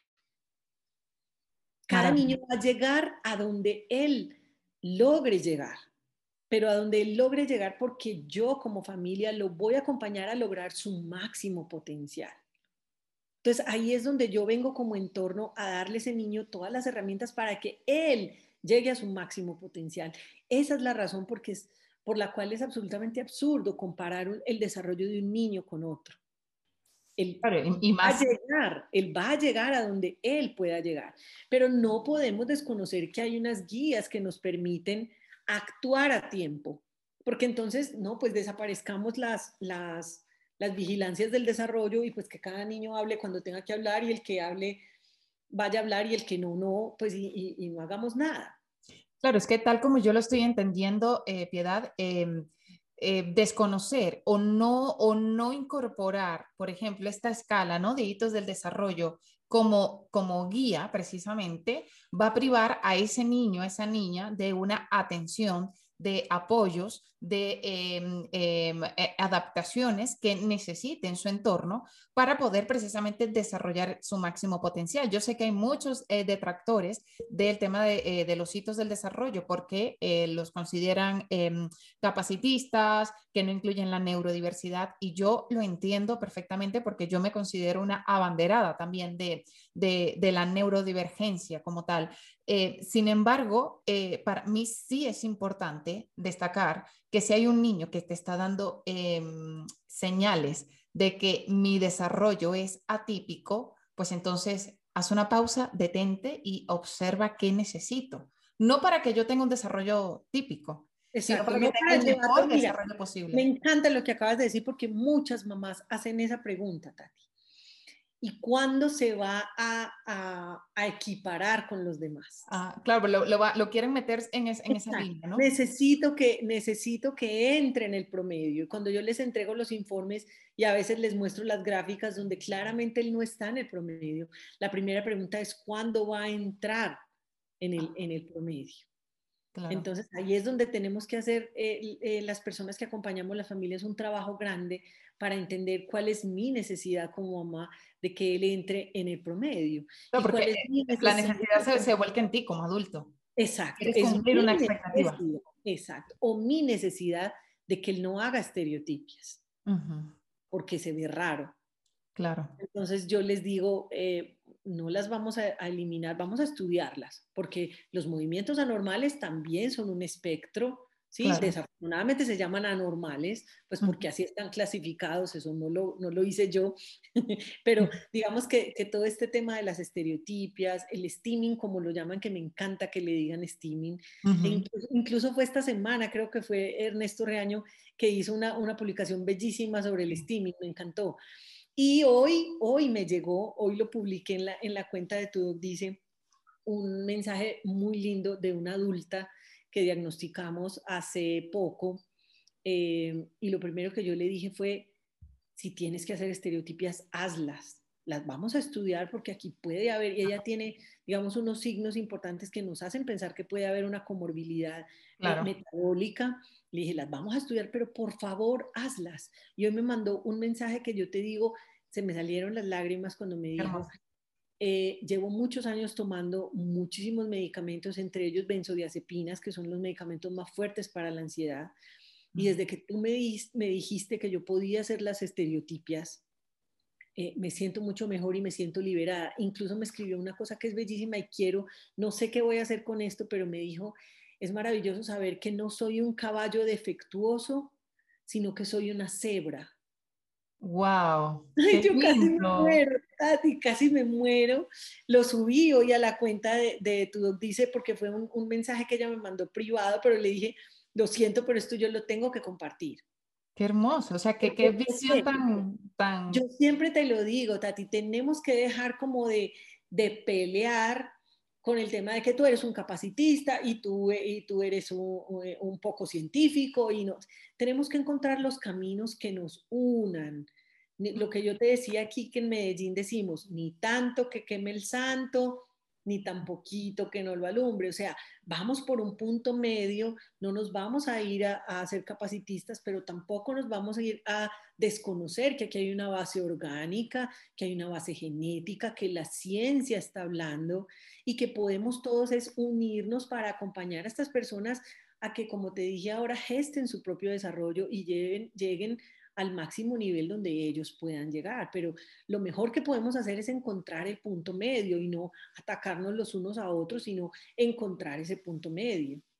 Cada niño va a llegar a donde él logre llegar, pero a donde él logre llegar porque yo como familia lo voy a acompañar a lograr su máximo potencial. Entonces ahí es donde yo vengo como entorno a darle a ese niño todas las herramientas para que él llegue a su máximo potencial. Esa es la razón porque es, por la cual es absolutamente absurdo comparar un, el desarrollo de un niño con otro. Él, claro, y más... va a llegar, él va a llegar a donde él pueda llegar, pero no podemos desconocer que hay unas guías que nos permiten actuar a tiempo, porque entonces, no, pues desaparezcamos las, las, las vigilancias del desarrollo y pues que cada niño hable cuando tenga que hablar y el que hable vaya a hablar y el que no, no, pues y, y, y no hagamos nada. Claro, es que tal como yo lo estoy entendiendo, eh, Piedad, eh, eh, desconocer o no, o no incorporar, por ejemplo, esta escala, ¿no?, de hitos del desarrollo como, como guía precisamente, va a privar a ese niño, a esa niña de una atención, de apoyos, de eh, eh, adaptaciones que necesite en su entorno para poder precisamente desarrollar su máximo potencial. Yo sé que hay muchos eh, detractores del tema de, eh, de, los hitos del desarrollo porque eh, los consideran eh, capacitistas, que no incluyen la neurodiversidad, y yo lo entiendo perfectamente porque yo me considero una abanderada también de, de, de la neurodivergencia como tal. Eh, sin embargo, eh, para mí sí es importante destacar que si hay un niño que te está dando eh, señales de que mi desarrollo es atípico, pues entonces haz una pausa, detente y observa qué necesito. No para que yo tenga un desarrollo típico, sino Exacto, para que no tenga para el llevarlo, mejor mira, desarrollo me posible. encanta lo que acabas de decir porque muchas mamás hacen esa pregunta, Tati. ¿Y cuándo se va a, a, a equiparar con los demás? Ah, claro, lo, lo, va, lo, quieren meter en, es, en esa Exacto. línea, ¿no? Necesito que, necesito que entre en el promedio. Y cuando yo les entrego los informes y a veces les muestro las gráficas donde claramente él no está en el promedio, la primera pregunta es ¿cuándo va a entrar en el, en el promedio? Claro. Entonces ahí es donde tenemos que hacer eh, eh, las personas que acompañamos las familias un trabajo grande para entender cuál es mi necesidad como mamá de que él entre en el promedio No, y porque cuál es mi la necesidad. necesidad se, se vuelca en ti como adulto. Exacto, Quieres es cumplir una mi expectativa. necesidad, exacto, o mi necesidad de que él no haga estereotipias, Uh -huh. porque se ve raro. Claro. Entonces yo les digo, eh, no las vamos a, a eliminar, vamos a estudiarlas, porque los movimientos anormales también son un espectro, ¿sí? Claro. Desafortunadamente se llaman anormales, pues porque así están clasificados, eso no lo, no lo hice yo, pero digamos que, que todo este tema de las estereotipias, el steaming, como lo llaman, que me encanta que le digan steaming, uh e -huh. incluso, incluso fue esta semana, creo que fue Ernesto Reaño, que hizo una, una publicación bellísima sobre el steaming, me encantó. Y hoy, hoy me llegó, hoy lo publiqué en la, en la cuenta de Tu Doc, dice un mensaje muy lindo de una adulta que diagnosticamos hace poco. Eh, y lo primero que yo le dije fue, si tienes que hacer estereotipias, hazlas. Las vamos a estudiar porque aquí puede haber, y ella tiene, digamos, unos signos importantes que nos hacen pensar que puede haber una comorbilidad eh, Claro. metabólica. Le dije, las vamos a estudiar, pero por favor, hazlas. Y hoy me mandó un mensaje que yo te digo, se me salieron las lágrimas cuando me dijo, eh, llevo muchos años tomando muchísimos medicamentos, entre ellos benzodiazepinas, que son los medicamentos más fuertes para la ansiedad. Y desde que tú me, me dijiste que yo podía hacer las estereotipias, eh, me siento mucho mejor y me siento liberada. Incluso me escribió una cosa que es bellísima y quiero, no sé qué voy a hacer con esto, pero me dijo, es maravilloso saber que no soy un caballo defectuoso, sino que soy una cebra. Wow, Ay, qué yo casi me lindo. muero, Tati, casi me muero. Lo subí hoy a la cuenta de, de Tu Doc Dice porque fue un, un mensaje que ella me mandó privado, pero le dije, lo siento, pero esto yo lo tengo que compartir. Qué hermoso, o sea, qué, qué Porque, visión ¿por qué? tan, Yo tan... siempre te lo digo, Tati, tenemos que dejar como de, de pelear con el tema de que tú eres un capacitista y tú, y tú eres un, un poco científico y no, tenemos que encontrar los caminos que nos unan. Lo que yo te decía aquí que en Medellín decimos, ni tanto que queme el santo, ni tan poquito que no lo alumbre. O sea, vamos por un punto medio, no nos vamos a ir a, a ser capacitistas, pero tampoco nos vamos a ir a desconocer que aquí hay una base orgánica, que hay una base genética, que la ciencia está hablando y que podemos todos es unirnos para acompañar a estas personas a que, como te dije ahora, gesten su propio desarrollo y lleguen, lleguen al máximo nivel donde ellos puedan llegar. Pero lo mejor que podemos hacer es encontrar el punto medio y no atacarnos los unos a otros, sino encontrar ese punto medio.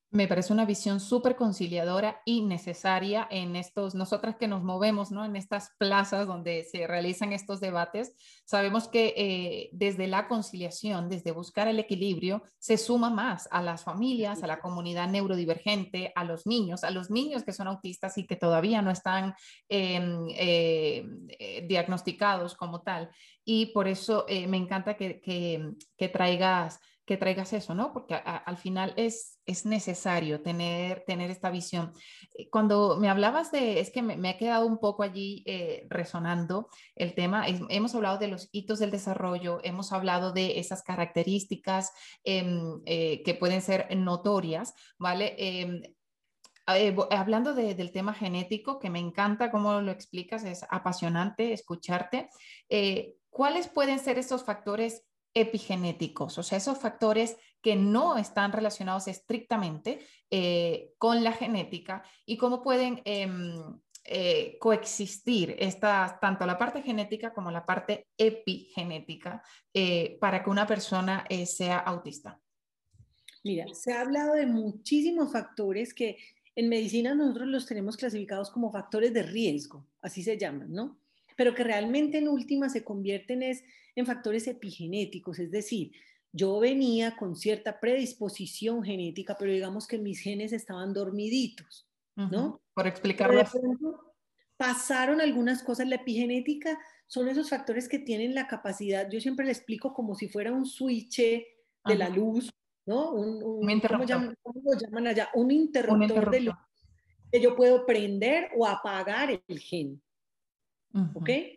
Me parece una visión súper conciliadora y necesaria en estos, nosotras que nos movemos, ¿no? En estas plazas donde se realizan estos debates, sabemos que eh, desde la conciliación, desde buscar el equilibrio, se suma más a las familias, a la comunidad neurodivergente, a los niños, a los niños que son autistas y que todavía no están eh, eh, eh, diagnosticados como tal. Y por eso eh, me encanta que, que, que traigas que traigas eso, ¿no? Porque a, a, al final es, es necesario tener, tener esta visión. Cuando me hablabas de, es que me, me ha quedado un poco allí eh, resonando el tema, es, hemos hablado de los hitos del desarrollo, hemos hablado de esas características eh, eh, que pueden ser notorias, ¿vale? Eh, eh, hablando de, del tema genético, que me encanta cómo lo explicas, es apasionante escucharte. Eh, ¿Cuáles pueden ser esos factores epigenéticos? O sea, esos factores que no están relacionados estrictamente eh, con la genética y cómo pueden eh, eh, coexistir estas, tanto la parte genética como la parte epigenética eh, para que una persona eh, sea autista. Mira, se ha hablado de muchísimos factores que en medicina nosotros los tenemos clasificados como factores de riesgo, así se llaman, ¿no? Pero que realmente en última se convierten es en factores epigenéticos, es decir, yo venía con cierta predisposición genética, pero digamos que mis genes estaban dormiditos, ¿no? Uh-huh. Por Pero explicarlo de así. pronto pasaron algunas cosas. La epigenética son esos factores que tienen la capacidad, yo siempre le explico como si fuera un switch de la Uh-huh. luz, ¿no? Un, Un un, ¿cómo, interruptor. llaman, ¿Cómo lo llaman allá? Un Un interruptor de luz interruptor. que yo puedo prender o apagar el gen, ¿ok? Uh-huh.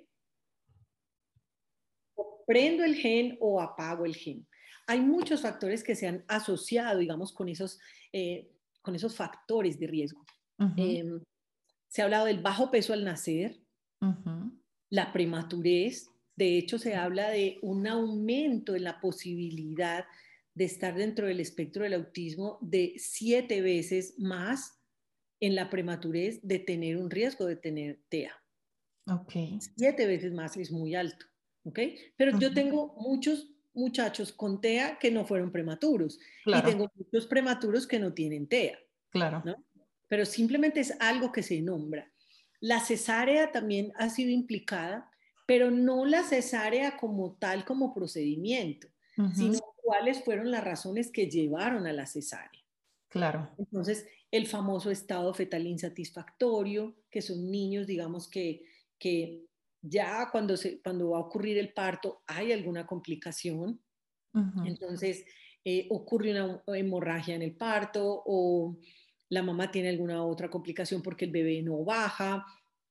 O prendo el gen o apago el gen. Hay muchos factores que se han asociado, digamos, con esos, eh, con esos factores de riesgo. Uh-huh. Eh, se ha hablado del bajo peso al nacer, Uh-huh. la prematurez. De hecho, se habla de un aumento en la posibilidad de estar dentro del espectro del autismo de siete veces más en la prematurez de tener un riesgo de tener T E A. Ok. Siete veces más es muy alto, ¿ok? Pero yo Uh-huh. tengo muchos muchachos con T E A que no fueron prematuros y Claro, tengo muchos prematuros que no tienen T E A, claro. ¿no? Pero simplemente es algo que se nombra. La cesárea también ha sido implicada, pero no la cesárea como tal, como procedimiento, Uh-huh. sino cuáles fueron las razones que llevaron a la cesárea. Claro. Entonces, el famoso estado fetal insatisfactorio, que son niños, digamos, que, que ya cuando, se, cuando va a ocurrir el parto hay alguna complicación. Uh-huh. Entonces, eh, ocurre una hemorragia en el parto o la mamá tiene alguna otra complicación porque el bebé no baja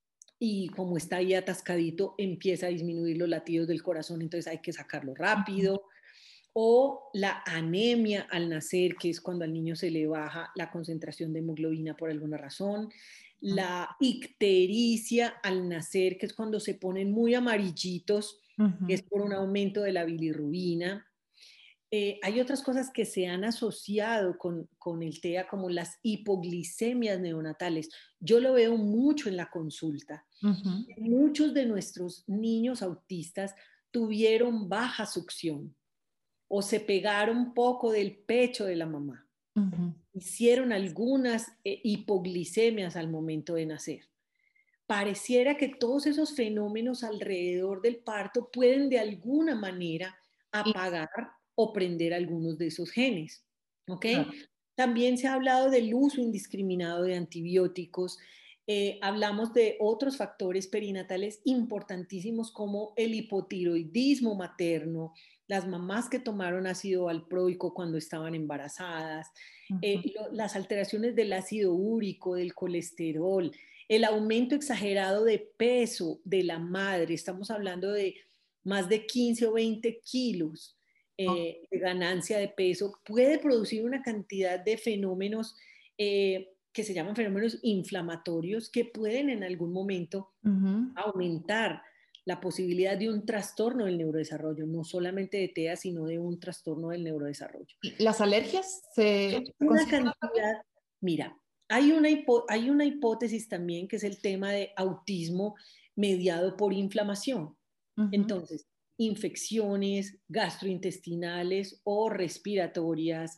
y como está ahí atascadito, empieza a disminuir los latidos del corazón, entonces hay que sacarlo Uh-huh. rápido. O la anemia al nacer, que es cuando al niño se le baja la concentración de hemoglobina por alguna razón. La ictericia al nacer, que es cuando se ponen muy amarillitos, que Uh-huh. es por un aumento de la bilirrubina. Eh, hay otras cosas que se han asociado con, con el T E A, como las hipoglicemias neonatales. Yo lo veo mucho en la consulta. Uh-huh. Muchos de nuestros niños autistas tuvieron baja succión o se pegaron un poco del pecho de la mamá. Uh-huh. Hicieron algunas eh, hipoglicemias al momento de nacer. Pareciera que todos esos fenómenos alrededor del parto pueden de alguna manera Y, apagar o prender algunos de esos genes. ¿Ok? claro. También se ha hablado del uso indiscriminado de antibióticos. Eh, hablamos de otros factores perinatales importantísimos como el hipotiroidismo materno, las mamás que tomaron ácido valproico cuando estaban embarazadas, Uh-huh. eh, lo, las alteraciones del ácido úrico, del colesterol, el aumento exagerado de peso de la madre. Estamos hablando de más de quince o veinte kilos eh, de ganancia de peso. Puede producir una cantidad de fenómenos eh, que se llaman fenómenos inflamatorios que pueden en algún momento Uh-huh. aumentar la posibilidad de un trastorno del neurodesarrollo, no solamente de T E A, sino de un trastorno del neurodesarrollo. ¿Y las alergias se Una consideran también? cantidad, mira, hay una, hipo, hay una hipótesis también que es el tema de autismo mediado por inflamación. Uh-huh. Entonces, infecciones gastrointestinales o respiratorias,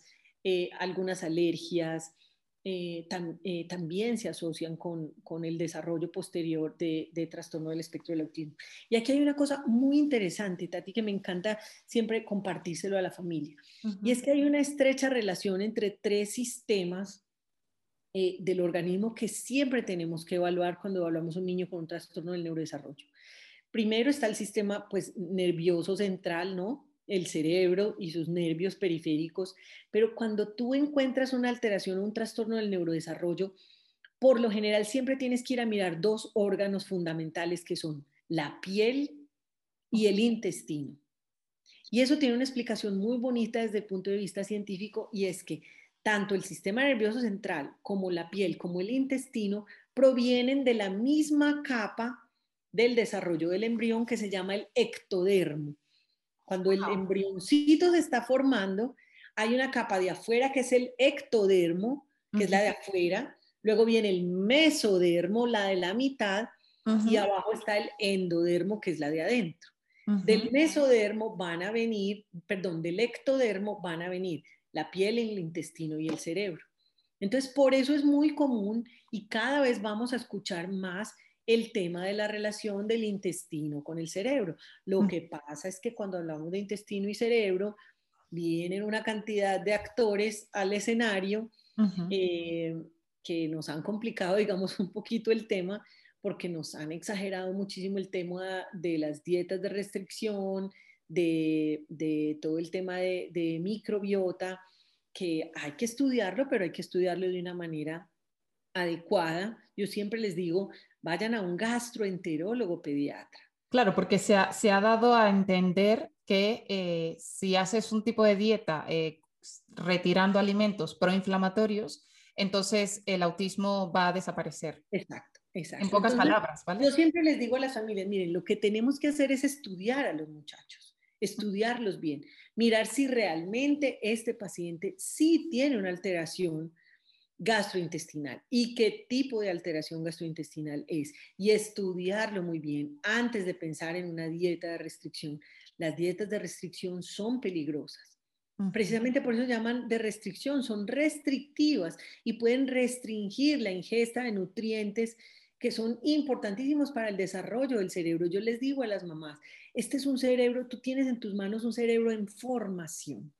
eh, algunas alergias, eh, tam, eh, también se asocian con, con el desarrollo posterior de, de trastorno del espectro del autismo. Y aquí hay una cosa muy interesante, Tati, que me encanta siempre compartírselo a la familia. Uh-huh. Y es que hay una estrecha relación entre tres sistemas eh, del organismo que siempre tenemos que evaluar cuando evaluamos a un niño con un trastorno del neurodesarrollo. Primero está el sistema pues, nervioso central, ¿no? El cerebro y sus nervios periféricos, pero cuando tú encuentras una alteración o un trastorno del neurodesarrollo, por lo general siempre tienes que ir a mirar dos órganos fundamentales que son la piel y el intestino. Y eso tiene una explicación muy bonita desde el punto de vista científico, y es que tanto el sistema nervioso central como la piel como el intestino provienen de la misma capa del desarrollo del embrión que se llama el ectodermo. Cuando el embrioncito se está formando, hay una capa de afuera que es el ectodermo, que uh-huh. es la de afuera, luego viene el mesodermo, la de la mitad, uh-huh. y abajo está el endodermo, que es la de adentro. Uh-huh. Del mesodermo van a venir, perdón, del ectodermo van a venir la piel, el intestino y el cerebro. Entonces, por eso es muy común y cada vez vamos a escuchar más el tema de la relación del intestino con el cerebro. Lo que pasa es que cuando hablamos de intestino y cerebro, vienen una cantidad de actores al escenario uh-huh. eh, que nos han complicado, digamos, un poquito el tema, porque nos han exagerado muchísimo el tema de las dietas de restricción, de, de todo el tema de, de microbiota, que hay que estudiarlo, pero hay que estudiarlo de una manera adecuada. Yo siempre les digo, vayan a un gastroenterólogo pediatra. Claro, porque se ha, se ha dado a entender que eh, si haces un tipo de dieta eh, retirando alimentos proinflamatorios, entonces el autismo va a desaparecer. Exacto, exacto. En pocas entonces, palabras, ¿vale? Yo siempre les digo a las familias, miren, lo que tenemos que hacer es estudiar a los muchachos, estudiarlos bien, mirar si realmente este paciente sí tiene una alteración gastrointestinal y qué tipo de alteración gastrointestinal es, y estudiarlo muy bien antes de pensar en una dieta de restricción. Las dietas de restricción son peligrosas. Uh-huh. Precisamente por eso llaman de restricción, son restrictivas y pueden restringir la ingesta de nutrientes que son importantísimos para el desarrollo del cerebro. Yo les digo a las mamás, este es un cerebro, tú tienes en tus manos un cerebro en formación.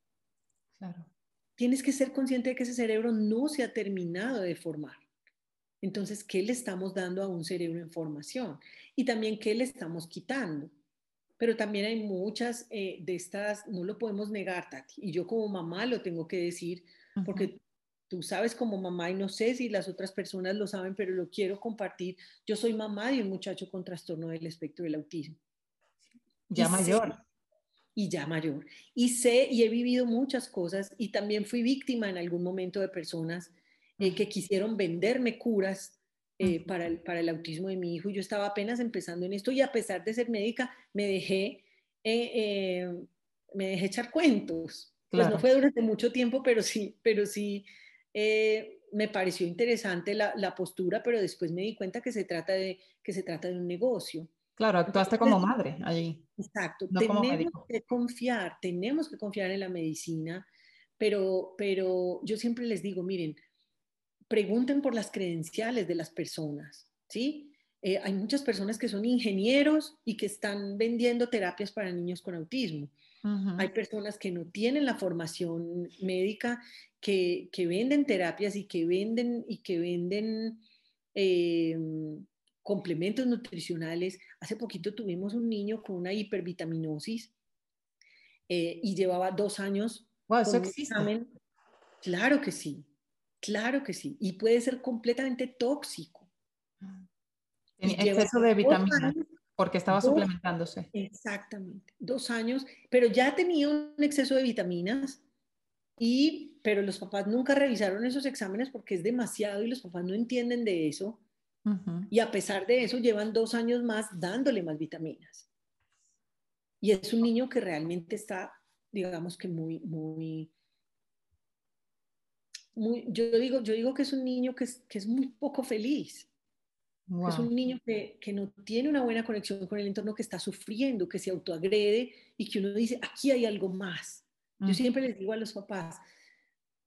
Claro. Tienes que ser consciente de que ese cerebro no se ha terminado de formar. Entonces, ¿qué le estamos dando a un cerebro en formación? Y también, ¿qué le estamos quitando? Pero también hay muchas eh, de estas, no lo podemos negar, Tati, y yo como mamá lo tengo que decir, uh-huh. porque tú sabes como mamá, y no sé si las otras personas lo saben, pero lo quiero compartir. Yo soy mamá de un muchacho con trastorno del espectro del autismo. Ya y mayor. Sé, y ya mayor. Y sé y he vivido muchas cosas y también fui víctima en algún momento de personas eh, uh-huh. que quisieron venderme curas eh, uh-huh. para, el, para el autismo de mi hijo. Yo estaba apenas empezando en esto y a pesar de ser médica me dejé, eh, eh, me dejé echar cuentos. Claro. Pues no fue durante mucho tiempo, pero sí, pero sí eh, me pareció interesante la, la postura, pero después me di cuenta que se trata de, que se trata de un negocio. Claro, actuaste como madre allí. Exacto, no tenemos como médico. que confiar, tenemos que confiar en la medicina, pero, pero yo siempre les digo, miren, pregunten por las credenciales de las personas, ¿sí? Eh, hay muchas personas que son ingenieros y que están vendiendo terapias para niños con autismo. Uh-huh. Hay personas que no tienen la formación médica, que, que venden terapias y que venden, y que venden eh, complementos nutricionales. Hace poquito tuvimos un niño con una hipervitaminosis eh, y llevaba dos años wow, con ¿eso un existe? examen. Claro que sí, claro que sí. Y puede ser completamente tóxico. Tenía exceso de vitaminas porque estaba dos, suplementándose. Exactamente, dos años, pero ya tenía un exceso de vitaminas. Y, pero los papás nunca revisaron esos exámenes porque es demasiado y los papás no entienden de eso. Uh-huh. Y a pesar de eso llevan dos años más dándole más vitaminas. Y es un niño que realmente está, digamos que muy, muy, muy, yo digo, yo digo que es un niño que es, que es muy poco feliz. Wow. Es un niño que, que no tiene una buena conexión con el entorno, que está sufriendo, que se autoagrede y que uno dice, aquí hay algo más. Uh-huh. Yo siempre les digo a los papás,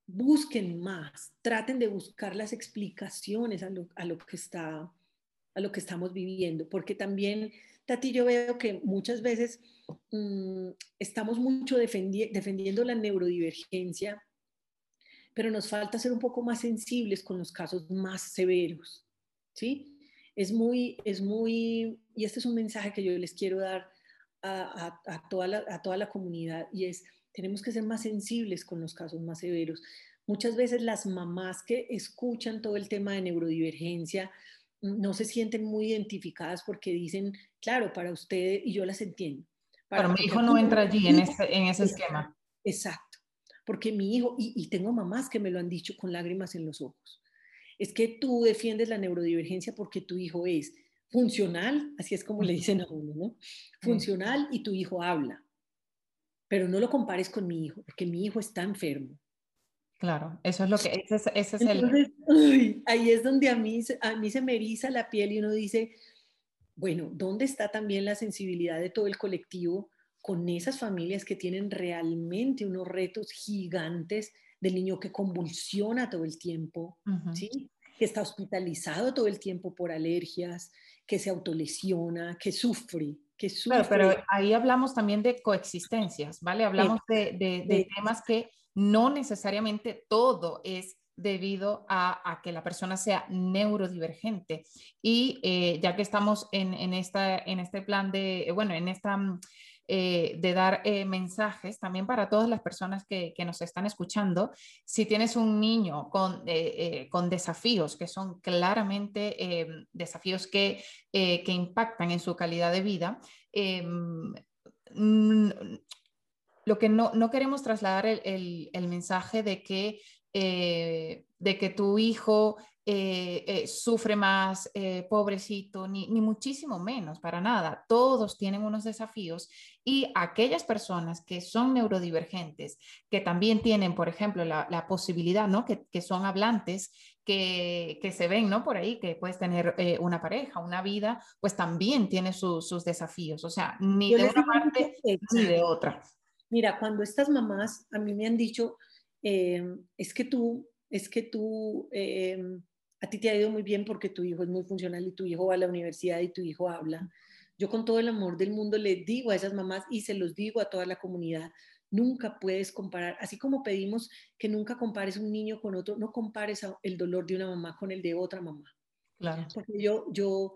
busquen más, traten de buscar las explicaciones a lo, a lo que está, a lo que estamos viviendo, porque también, Tati, yo veo que muchas veces mmm, estamos mucho defendi defendiendo la neurodivergencia, pero nos falta ser un poco más sensibles con los casos más severos, ¿sí? Es muy, es muy, y este es un mensaje que yo les quiero dar a, a, a, toda, la, a toda la comunidad, y es, tenemos que ser más sensibles con los casos más severos. Muchas veces las mamás que escuchan todo el tema de neurodivergencia no se sienten muy identificadas porque dicen, claro, para usted, y yo las entiendo. Pero Para, mi porque hijo no entra allí en hijo, ese, en ese esquema. Exacto, porque mi hijo, y, y tengo mamás que me lo han dicho con lágrimas en los ojos, es que tú defiendes la neurodivergencia porque tu hijo es funcional, así es como le dicen a uno, ¿no? Funcional y tu hijo habla, pero no lo compares con mi hijo, porque mi hijo está enfermo. Claro, eso es lo que, ese es, ese es Entonces, el... uy, ahí es donde a mí, a mí se me eriza la piel y uno dice, bueno, ¿dónde está también la sensibilidad de todo el colectivo con esas familias que tienen realmente unos retos gigantes del niño que convulsiona todo el tiempo, Uh-huh. ¿sí? Que está hospitalizado todo el tiempo por alergias, que se autolesiona, que sufre, que sufre? Claro, pero ahí hablamos también de coexistencias, ¿vale? Hablamos de, de, de temas que no necesariamente todo es debido a, a que la persona sea neurodivergente. Y eh, ya que estamos en, en, esta, en este plan de, bueno, en esta... Eh, de dar eh, mensajes también para todas las personas que, que, nos están escuchando. Si tienes un niño con, eh, eh, con desafíos que son claramente eh, desafíos que, eh, que impactan en su calidad de vida, eh, lo que no, no queremos trasladar el, el, el mensaje de que, eh, de que tu hijo eh, eh, sufre más, eh, pobrecito, ni, ni muchísimo menos, para nada. Todos tienen unos desafíos y aquellas personas que son neurodivergentes, que también tienen, por ejemplo, la, la posibilidad, ¿no? que, que son hablantes, que, que, se ven, ¿no? Por ahí, que puedes tener eh, una pareja, una vida, pues también tiene su, sus desafíos. O sea, ni Yo de les una digo mucho, parte ni de otra. Mira, cuando estas mamás a mí me han dicho, eh, es que tú, es que tú, eh, a ti te ha ido muy bien porque tu hijo es muy funcional y tu hijo va a la universidad y tu hijo habla. Yo con todo el amor del mundo les digo a esas mamás y se los digo a toda la comunidad, nunca puedes comparar, así como pedimos que nunca compares un niño con otro, no compares el dolor de una mamá con el de otra mamá. Claro. Porque yo, yo,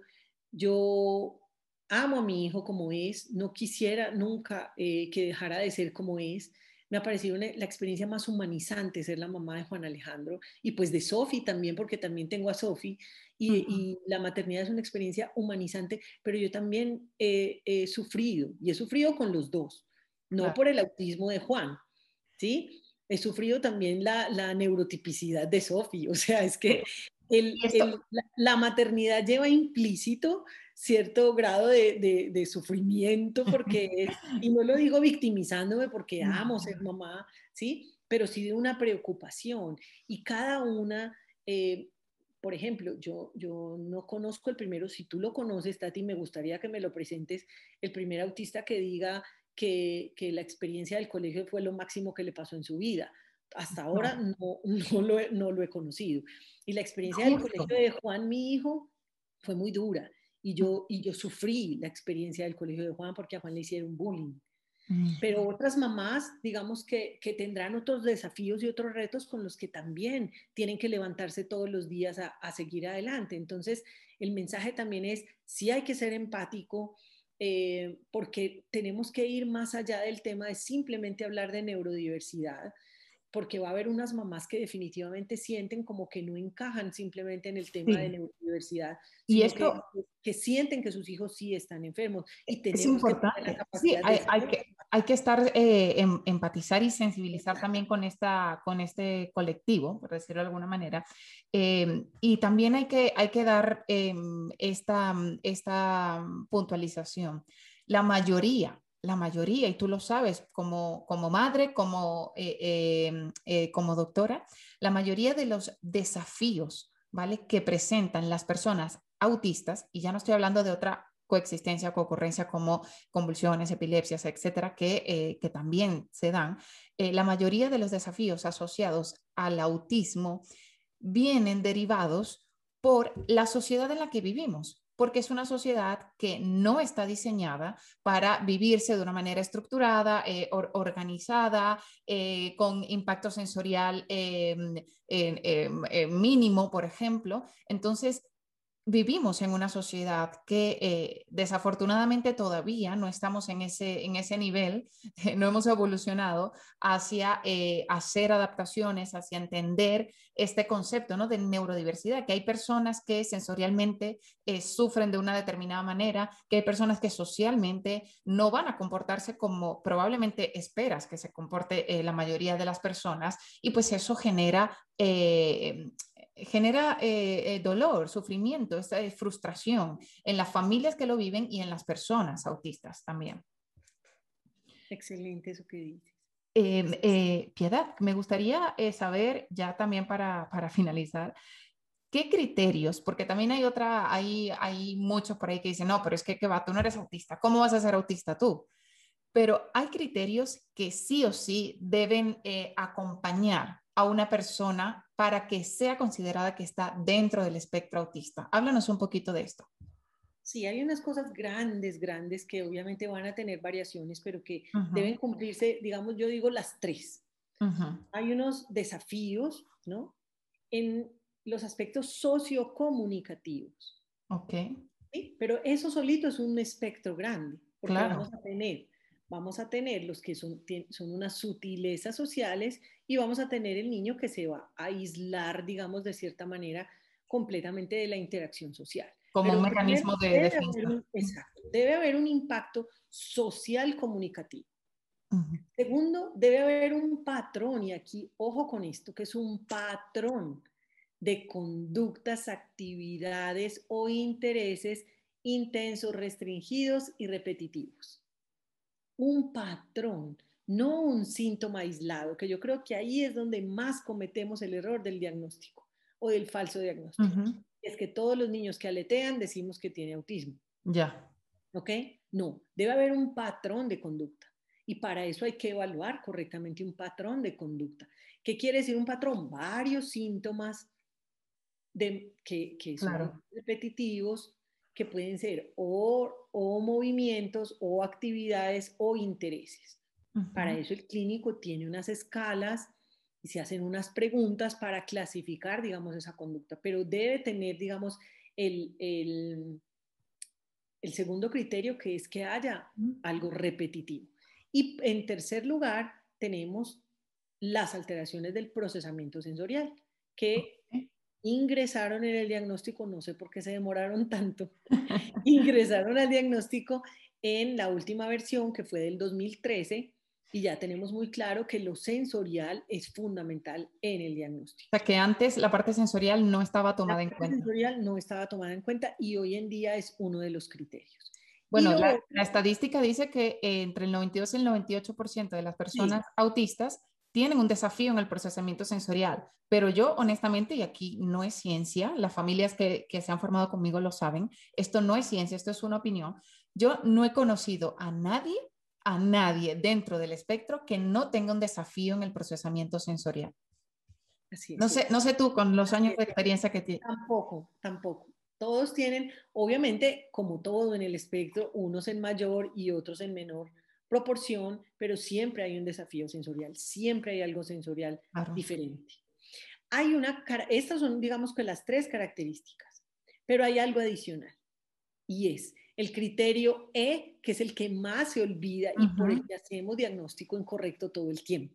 yo amo a mi hijo como es, no quisiera nunca eh, que dejara de ser como es. Me ha parecido una, la experiencia más humanizante ser la mamá de Juan Alejandro y pues de Sofi también, porque también tengo a Sofi y, uh-huh. y la maternidad es una experiencia humanizante, pero yo también he, he sufrido y he sufrido con los dos, no claro. por el autismo de Juan, ¿sí? He sufrido también la, la neurotipicidad de Sofi, o sea, es que el, el, la, la maternidad lleva implícito cierto grado de, de, de sufrimiento, porque es, y no lo digo victimizándome porque amo ser mamá, ¿sí? Pero sí de una preocupación. Y cada una, eh, por ejemplo, yo, yo no conozco el primero, si tú lo conoces, Tati, me gustaría que me lo presentes, el primer autista que diga que, que la experiencia del colegio fue lo máximo que le pasó en su vida. Hasta ahora no, no, lo, he, no lo he conocido. Y la experiencia Justo. del colegio de Juan, mi hijo, fue muy dura. Y yo, y yo sufrí la experiencia del colegio de Juan porque a Juan le hicieron bullying. Mm. Pero otras mamás, digamos que, que tendrán otros desafíos y otros retos con los que también tienen que levantarse todos los días a, a seguir adelante. Entonces, el mensaje también es, sí hay que ser empático, eh, porque tenemos que ir más allá del tema de simplemente hablar de neurodiversidad, porque va a haber unas mamás que definitivamente sienten como que no encajan simplemente en el tema sí. de neurodiversidad, sino y esto, que, que sienten que sus hijos sí están enfermos. Y tenemos es importante. Que tener la capacidad sí, hay, de hay, que, hay que estar, eh, em, empatizar y sensibilizar Exacto. también con, esta, con este colectivo, por decirlo de alguna manera. Eh, y también hay que, hay que dar eh, esta, esta puntualización. La mayoría la mayoría, y tú lo sabes como, como madre, como, eh, eh, eh, como doctora, la mayoría de los desafíos, ¿vale? Que presentan las personas autistas, y ya no estoy hablando de otra coexistencia, coocurrencia como convulsiones, epilepsias, etcétera, que, eh, que también se dan, eh, la mayoría de los desafíos asociados al autismo vienen derivados por la sociedad en la que vivimos, porque es una sociedad que no está diseñada para vivirse de una manera estructurada, eh, or organizada, eh, con impacto sensorial eh, eh, eh, mínimo, por ejemplo. Entonces, vivimos en una sociedad que eh, desafortunadamente todavía no estamos en ese, en ese nivel, eh, no hemos evolucionado hacia eh, hacer adaptaciones, hacia entender este concepto, ¿no?, de neurodiversidad, que hay personas que sensorialmente eh, sufren de una determinada manera, que hay personas que socialmente no van a comportarse como probablemente esperas que se comporte eh, la mayoría de las personas, y pues eso genera... Eh, genera eh, eh, dolor, sufrimiento, esta eh, frustración en las familias que lo viven y en las personas autistas también. Excelente eso que dices. Eh, eh, Piedad, me gustaría eh, saber, ya también para, para finalizar, ¿qué criterios? Porque también hay otra, hay, hay muchos por ahí que dicen, no, pero es que, que va, tú no eres autista, ¿cómo vas a ser autista tú? Pero hay criterios que sí o sí deben eh, acompañar a una persona para que sea considerada que está dentro del espectro autista. Háblanos un poquito de esto. Sí, hay unas cosas grandes, grandes que obviamente van a tener variaciones, pero que Uh -huh. deben cumplirse, digamos, yo digo las tres. Uh -huh. Hay unos desafíos, ¿no?, en los aspectos sociocomunicativos. Ok. ¿Sí? Pero eso solito es un espectro grande, porque Claro. vamos a tener, vamos a tener los que son, son unas sutilezas sociales, y vamos a tener el niño que se va a aislar, digamos, de cierta manera, completamente de la interacción social. Como Pero un primero, mecanismo de debe defensa. haber un, exacto, debe haber un impacto social comunicativo. Uh -huh. Segundo, debe haber un patrón, y aquí ojo con esto, que es un patrón de conductas, actividades o intereses intensos, restringidos y repetitivos. Un patrón, no un síntoma aislado, que yo creo que ahí es donde más cometemos el error del diagnóstico o del falso diagnóstico. Uh -huh. Es que todos los niños que aletean decimos que tiene autismo. Ya. ¿Ok? No, debe haber un patrón de conducta. Y para eso hay que evaluar correctamente un patrón de conducta. ¿Qué quiere decir un patrón? Varios síntomas de, que, que son Claro. repetitivos, que pueden ser o, o movimientos o actividades o intereses. Uh-huh. Para eso el clínico tiene unas escalas y se hacen unas preguntas para clasificar, digamos, esa conducta, pero debe tener, digamos, el, el, el segundo criterio, que es que haya algo repetitivo. Y en tercer lugar, tenemos las alteraciones del procesamiento sensorial, que okay. ingresaron en el diagnóstico, no sé por qué se demoraron tanto, ingresaron al diagnóstico en la última versión, que fue del dos mil trece, y ya tenemos muy claro que lo sensorial es fundamental en el diagnóstico. O sea, que antes la parte sensorial no estaba tomada en cuenta. La parte sensorial no estaba tomada en cuenta y hoy en día es uno de los criterios. Bueno, la, la estadística dice que eh, entre el noventa y dos y el noventa y ocho por ciento de las personas sí. autistas tienen un desafío en el procesamiento sensorial, pero yo honestamente, y aquí no es ciencia, las familias que, que se han formado conmigo lo saben, esto no es ciencia, esto es una opinión, yo no he conocido a nadie, a nadie dentro del espectro que no tenga un desafío en el procesamiento sensorial. Así es, no, sé, no sé tú con los Así años es. de experiencia que tienes. Tampoco, tampoco. Todos tienen, obviamente, como todo en el espectro, unos en mayor y otros en menor proporción, pero siempre hay un desafío sensorial, siempre hay algo sensorial claro. diferente. Hay una, estas son, digamos, que las tres características, pero hay algo adicional, y es el criterio E, que es el que más se olvida y uh-huh. por el que hacemos diagnóstico incorrecto todo el tiempo.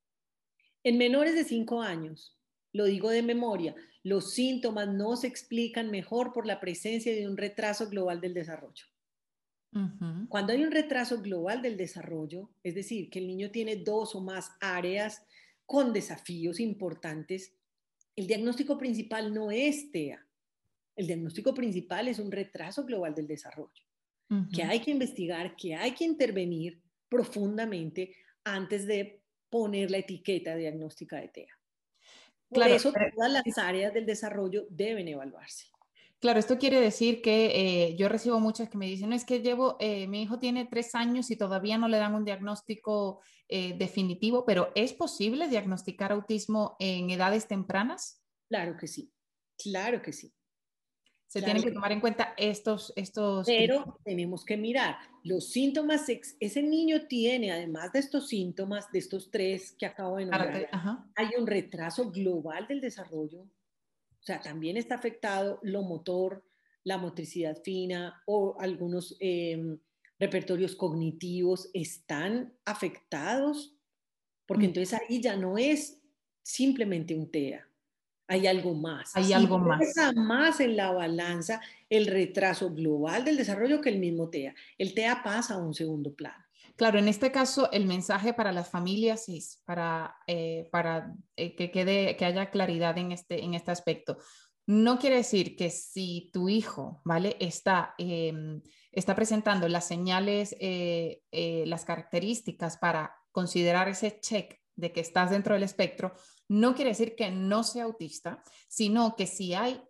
En menores de cinco años, lo digo de memoria, los síntomas no se explican mejor por la presencia de un retraso global del desarrollo. Uh-huh. Cuando hay un retraso global del desarrollo, es decir, que el niño tiene dos o más áreas con desafíos importantes, el diagnóstico principal no es T E A. El diagnóstico principal es un retraso global del desarrollo, uh-huh. que hay que investigar, que hay que intervenir profundamente antes de poner la etiqueta diagnóstica de T E A. Por Claro, eso pero, todas las áreas del desarrollo deben evaluarse. Claro, esto quiere decir que eh, yo recibo muchas que me dicen, no, es que llevo, eh, mi hijo tiene tres años y todavía no le dan un diagnóstico eh, definitivo, pero ¿es posible diagnosticar autismo en edades tempranas? Claro que sí, claro que sí, Se claro tienen que que tomar en cuenta estos, estos criterios. Pero tenemos que mirar los síntomas, ex- ese niño tiene, además de estos síntomas, de estos tres que acabo de nombrar, Ajá. hay un retraso global del desarrollo, o sea, también está afectado lo motor, la motricidad fina o algunos eh, repertorios cognitivos están afectados, porque Mm, entonces ahí ya no es simplemente un T E A, hay algo más. hay Y algo más. pesa más en la balanza el retraso global del desarrollo que el mismo T E A. El T E A pasa a un segundo plano. Claro, en este caso el mensaje para las familias es para, eh, para eh, que quede, que haya claridad en este, en este aspecto. No quiere decir que si tu hijo, ¿vale? Está, eh, está presentando las señales, eh, eh, las características para considerar ese check de que estás dentro del espectro, no quiere decir que no sea autista, sino que si hay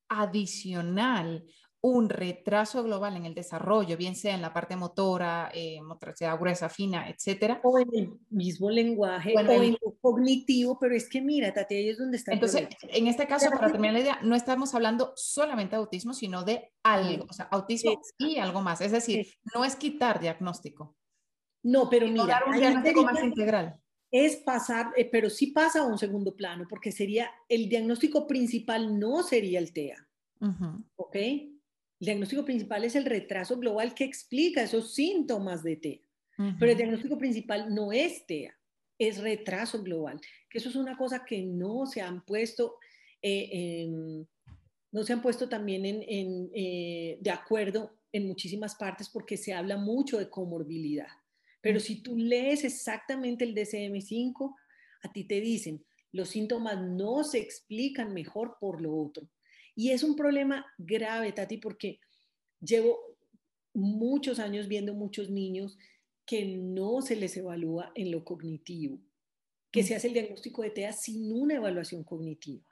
adicional un retraso global en el desarrollo, bien sea en la parte motora, eh, motricidad gruesa, fina, etcétera. O en el mismo lenguaje Bueno, o el, en lo cognitivo, pero es que mira, Tati, ahí es donde está el entonces, problema. en este caso, para terminar la idea, no estamos hablando solamente de autismo, sino de algo, No, o sea, autismo y exacto. algo más. Es decir, no es quitar diagnóstico, No, pero sino dar mira, un ahí diagnóstico más sería, integral. es pasar, eh, pero sí pasa a un segundo plano, porque sería, el diagnóstico principal no sería el T E A. Uh -huh. ¿Ok? El diagnóstico principal es el retraso global que explica esos síntomas de T E A. Uh Pero el -huh. diagnóstico principal no es T E A, es retraso global. Que eso es una cosa que no se han puesto, eh, en, no se han puesto también en, en, eh, de acuerdo en muchísimas partes porque se habla mucho de comorbilidad. Pero si tú lees exactamente el D S M cinco, a ti te dicen, los síntomas no se explican mejor por lo otro. Y es un problema grave, Tati, porque llevo muchos años viendo muchos niños que no se les evalúa en lo cognitivo, que Uh se hace el diagnóstico de T E A sin una evaluación cognitiva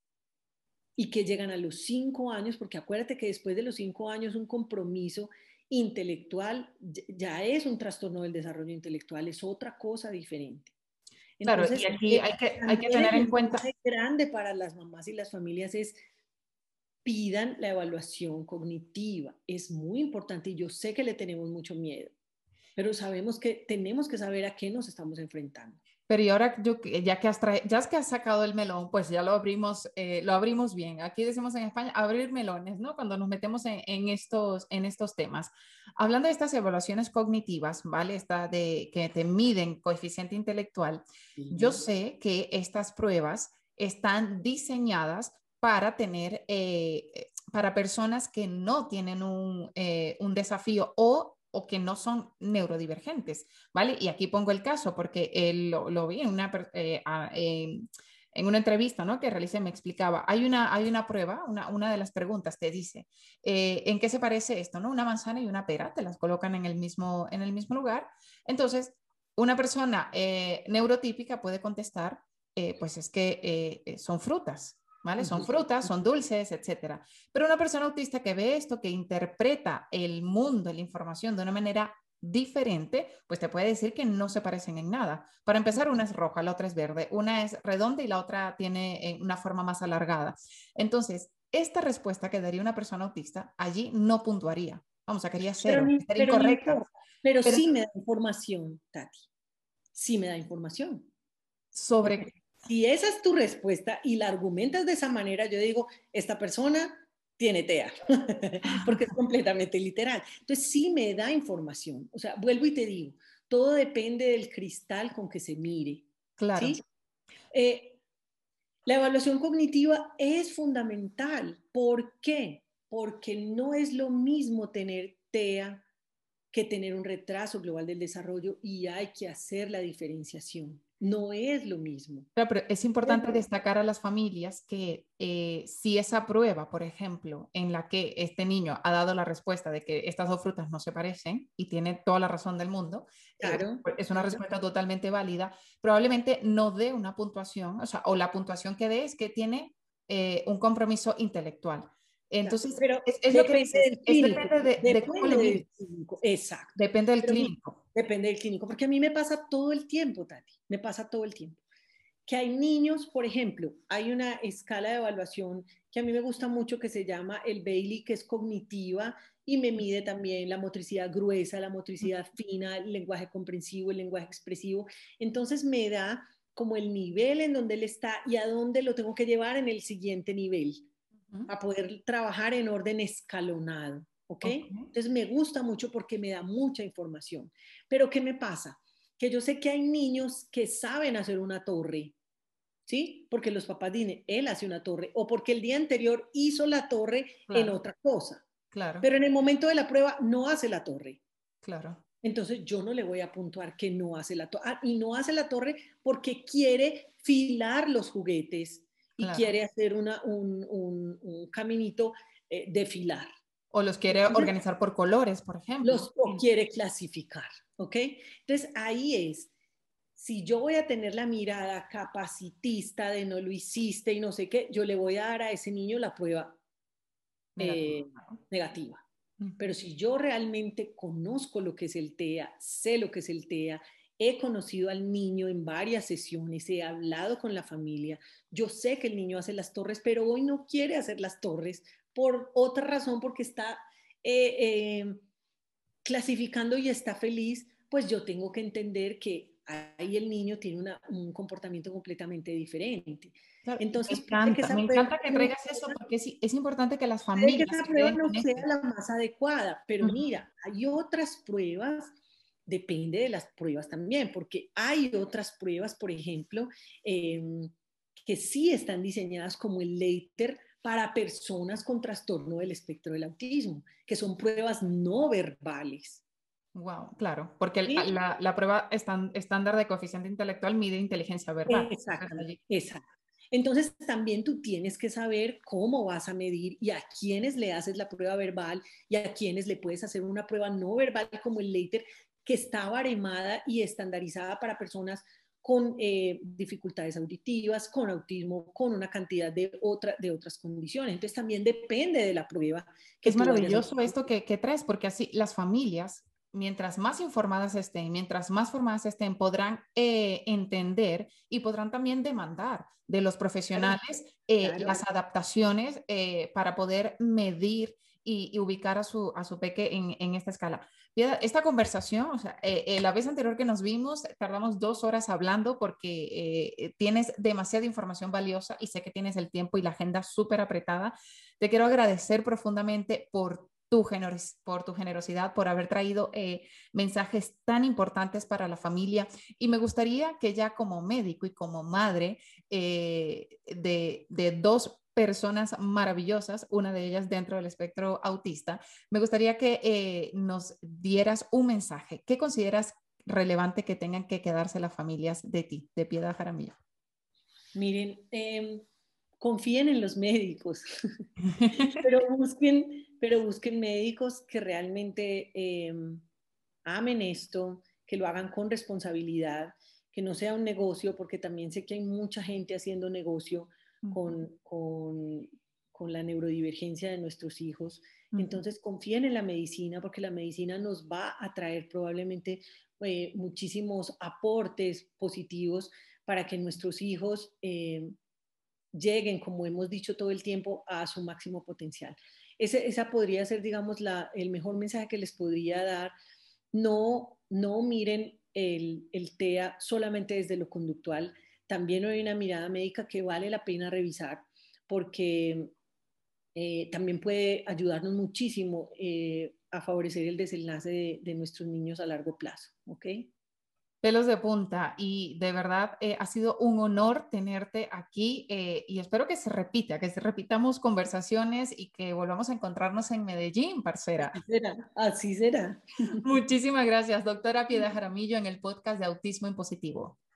y que llegan a los cinco años, porque acuérdate que después de los cinco años un compromiso intelectual ya es un trastorno del desarrollo intelectual, es otra cosa diferente. Claro, y Entonces, aquí eh, hay que, hay que también tener el en cuenta. mensaje grande para las mamás y las familias es pidan la evaluación cognitiva. Es muy importante y yo sé que le tenemos mucho miedo, pero sabemos que tenemos que saber a qué nos estamos enfrentando. Pero y ahora yo, ya que has trae, ya que has sacado el melón, pues ya lo abrimos, eh, lo abrimos bien. Aquí decimos en España abrir melones, ¿no? Cuando nos metemos en, en, estos, en estos temas. Hablando de estas evaluaciones cognitivas, ¿vale? Esta de que te miden coeficiente intelectual, yo Sí. sé que estas pruebas están diseñadas para tener, eh, para personas que no tienen un, eh, un desafío o o que no son neurodivergentes, ¿vale? Y aquí pongo el caso porque él lo, lo vi en una, eh, eh, en una entrevista, ¿no? Que realicé, me explicaba, hay una, hay una prueba, una, una de las preguntas te dice, eh, ¿en qué se parece esto, no? Una manzana y una pera, te las colocan en el mismo, en el mismo lugar. Entonces, una persona eh, neurotípica puede contestar, eh, pues es que eh, son frutas, ¿vale? Son frutas, son dulces, etcétera. Pero una persona autista que ve esto, que interpreta el mundo, la información de una manera diferente, pues te puede decir que no se parecen en nada. Para empezar, una es roja, la otra es verde, una es redonda y la otra tiene una forma más alargada. Entonces, esta respuesta que daría una persona autista allí no puntuaría. Vamos, sacaría Pero, cero, ni, estaría pero no incorrecta. importa. Pero Pero sí me da información, Tati. Sí me da información. Porque sobre si esa es tu respuesta y la argumentas de esa manera, yo digo, esta persona tiene T E A, porque es completamente literal. Entonces sí me da información. O sea, vuelvo y te digo, todo depende del cristal con que se mire. claro. ¿Sí? Eh, la evaluación cognitiva es fundamental. ¿Por qué? Porque no es lo mismo tener T E A que tener un retraso global del desarrollo y hay que hacer la diferenciación. No es lo mismo. Claro, pero es importante destacar a las familias que eh, si esa prueba, por ejemplo, en la que este niño ha dado la respuesta de que estas dos frutas no se parecen y tiene toda la razón del mundo, eh, Claro, es una claro. respuesta totalmente válida, probablemente no dé una puntuación, o sea, o la puntuación que dé es que tiene eh, un compromiso intelectual. Entonces, pero es, es lo que depende dices, del es clínico, depende de, de cómo depende lo del vives, clínico, exacto. depende del Pero mi- clínico. depende del clínico, porque a mí me pasa todo el tiempo, Tati, me pasa todo el tiempo. Que hay niños, por ejemplo, hay una escala de evaluación que a mí me gusta mucho que se llama el Bailey, que es cognitiva y me mide también la motricidad gruesa, la motricidad fina, el lenguaje comprensivo, el lenguaje expresivo. Entonces me da como el nivel en donde él está y a dónde lo tengo que llevar en el siguiente nivel, Ujú. a poder trabajar en orden escalonado, ¿ok? Ok, Entonces me gusta mucho porque me da mucha información. Pero ¿qué me pasa? Que yo sé que hay niños que saben hacer una torre, ¿sí? Porque los papás dicen, él hace una torre, o porque el día anterior hizo la torre en claro, otra cosa, claro, pero en el momento de la prueba no hace la torre. claro, Entonces yo no le voy a puntuar que no hace la torre. Ah, y no hace la torre porque quiere filar los juguetes y claro. quiere hacer una, un, un, un caminito eh, de filar. O los quiere Entonces, organizar por colores, por ejemplo. los o quiere clasificar, ¿ok? Entonces ahí es, si yo voy a tener la mirada capacitista de no lo hiciste y no sé qué, yo le voy a dar a ese niño la prueba Negativo. eh, negativa. Ujú. Pero si yo realmente conozco lo que es el TEA, sé lo que es el TEA, he conocido al niño en varias sesiones, he hablado con la familia, yo sé que el niño hace las torres, pero hoy no quiere hacer las torres por otra razón, porque está eh, eh, clasificando y está feliz, pues yo tengo que entender que ahí el niño tiene una, un comportamiento completamente diferente. Claro, me Entonces, puede que encanta, me esa prueba encanta que no traigas eso sea, porque es, es importante que las puede que familias esa se prueba queden no con sea esto. la más adecuada, pero Ujú. mira, hay otras pruebas, depende de las pruebas también, porque hay otras pruebas, por ejemplo, eh, que sí están diseñadas como el Leiter para personas con trastorno del espectro del autismo, que son pruebas no verbales. Wow, claro, porque el- ¿Sí? la, la prueba estan- estándar de coeficiente intelectual mide inteligencia verbal. Entonces, Exactamente, allí- exacto. Entonces también tú tienes que saber cómo vas a medir y a quiénes le haces la prueba verbal y a quiénes le puedes hacer una prueba no verbal como el Leiter, que está baremada y estandarizada para personas con eh, dificultades auditivas, con autismo, con una cantidad de, otra, de otras condiciones. Entonces también depende de la prueba que Es tú vayas a maravilloso esto que, que traes, porque así las familias, mientras más informadas estén, mientras más formadas estén, podrán eh, entender y podrán también demandar de los Claro, profesionales eh, claro. las adaptaciones eh, para poder medir y, y ubicar a su, a su peque en, en esta escala. Piedad, esta conversación, o sea, eh, eh, la vez anterior que nos vimos, tardamos dos horas hablando porque eh, tienes demasiada información valiosa y sé que tienes el tiempo y la agenda súper apretada. Te quiero agradecer profundamente por tu, generos por tu generosidad, por haber traído eh, mensajes tan importantes para la familia. Y me gustaría que ya como médico y como madre eh, de, de dos personas maravillosas, una de ellas dentro del espectro autista, me gustaría que eh, nos dieras un mensaje. ¿Qué consideras relevante que tengan que quedarse las familias de ti, de Piedad Jaramillo? Miren, eh, confíen en los médicos. Pero busquen, pero busquen médicos que realmente eh, amen esto, que lo hagan con responsabilidad, que no sea un negocio, porque también sé que hay mucha gente haciendo negocio Uh -huh, con, con, con la neurodivergencia de nuestros hijos. uh -huh. Entonces confíen en la medicina, porque la medicina nos va a traer probablemente eh, muchísimos aportes positivos para que nuestros hijos eh, lleguen, como hemos dicho todo el tiempo, a su máximo potencial. Ese, esa podría ser, digamos, la, el mejor mensaje que les podría dar. No, no miren el, el TEA solamente desde lo conductual. También hay una mirada médica que vale la pena revisar porque eh, también puede ayudarnos muchísimo eh, a favorecer el desenlace de, de, nuestros niños a largo plazo. ¿Ok? Pelos de punta y de verdad eh, ha sido un honor tenerte aquí eh, y espero que se repita, que se repitamos conversaciones y que volvamos a encontrarnos en Medellín, parcera. Así será, así será. Muchísimas gracias, doctora Piedad Jaramillo, en el podcast de Autismo Impositivo.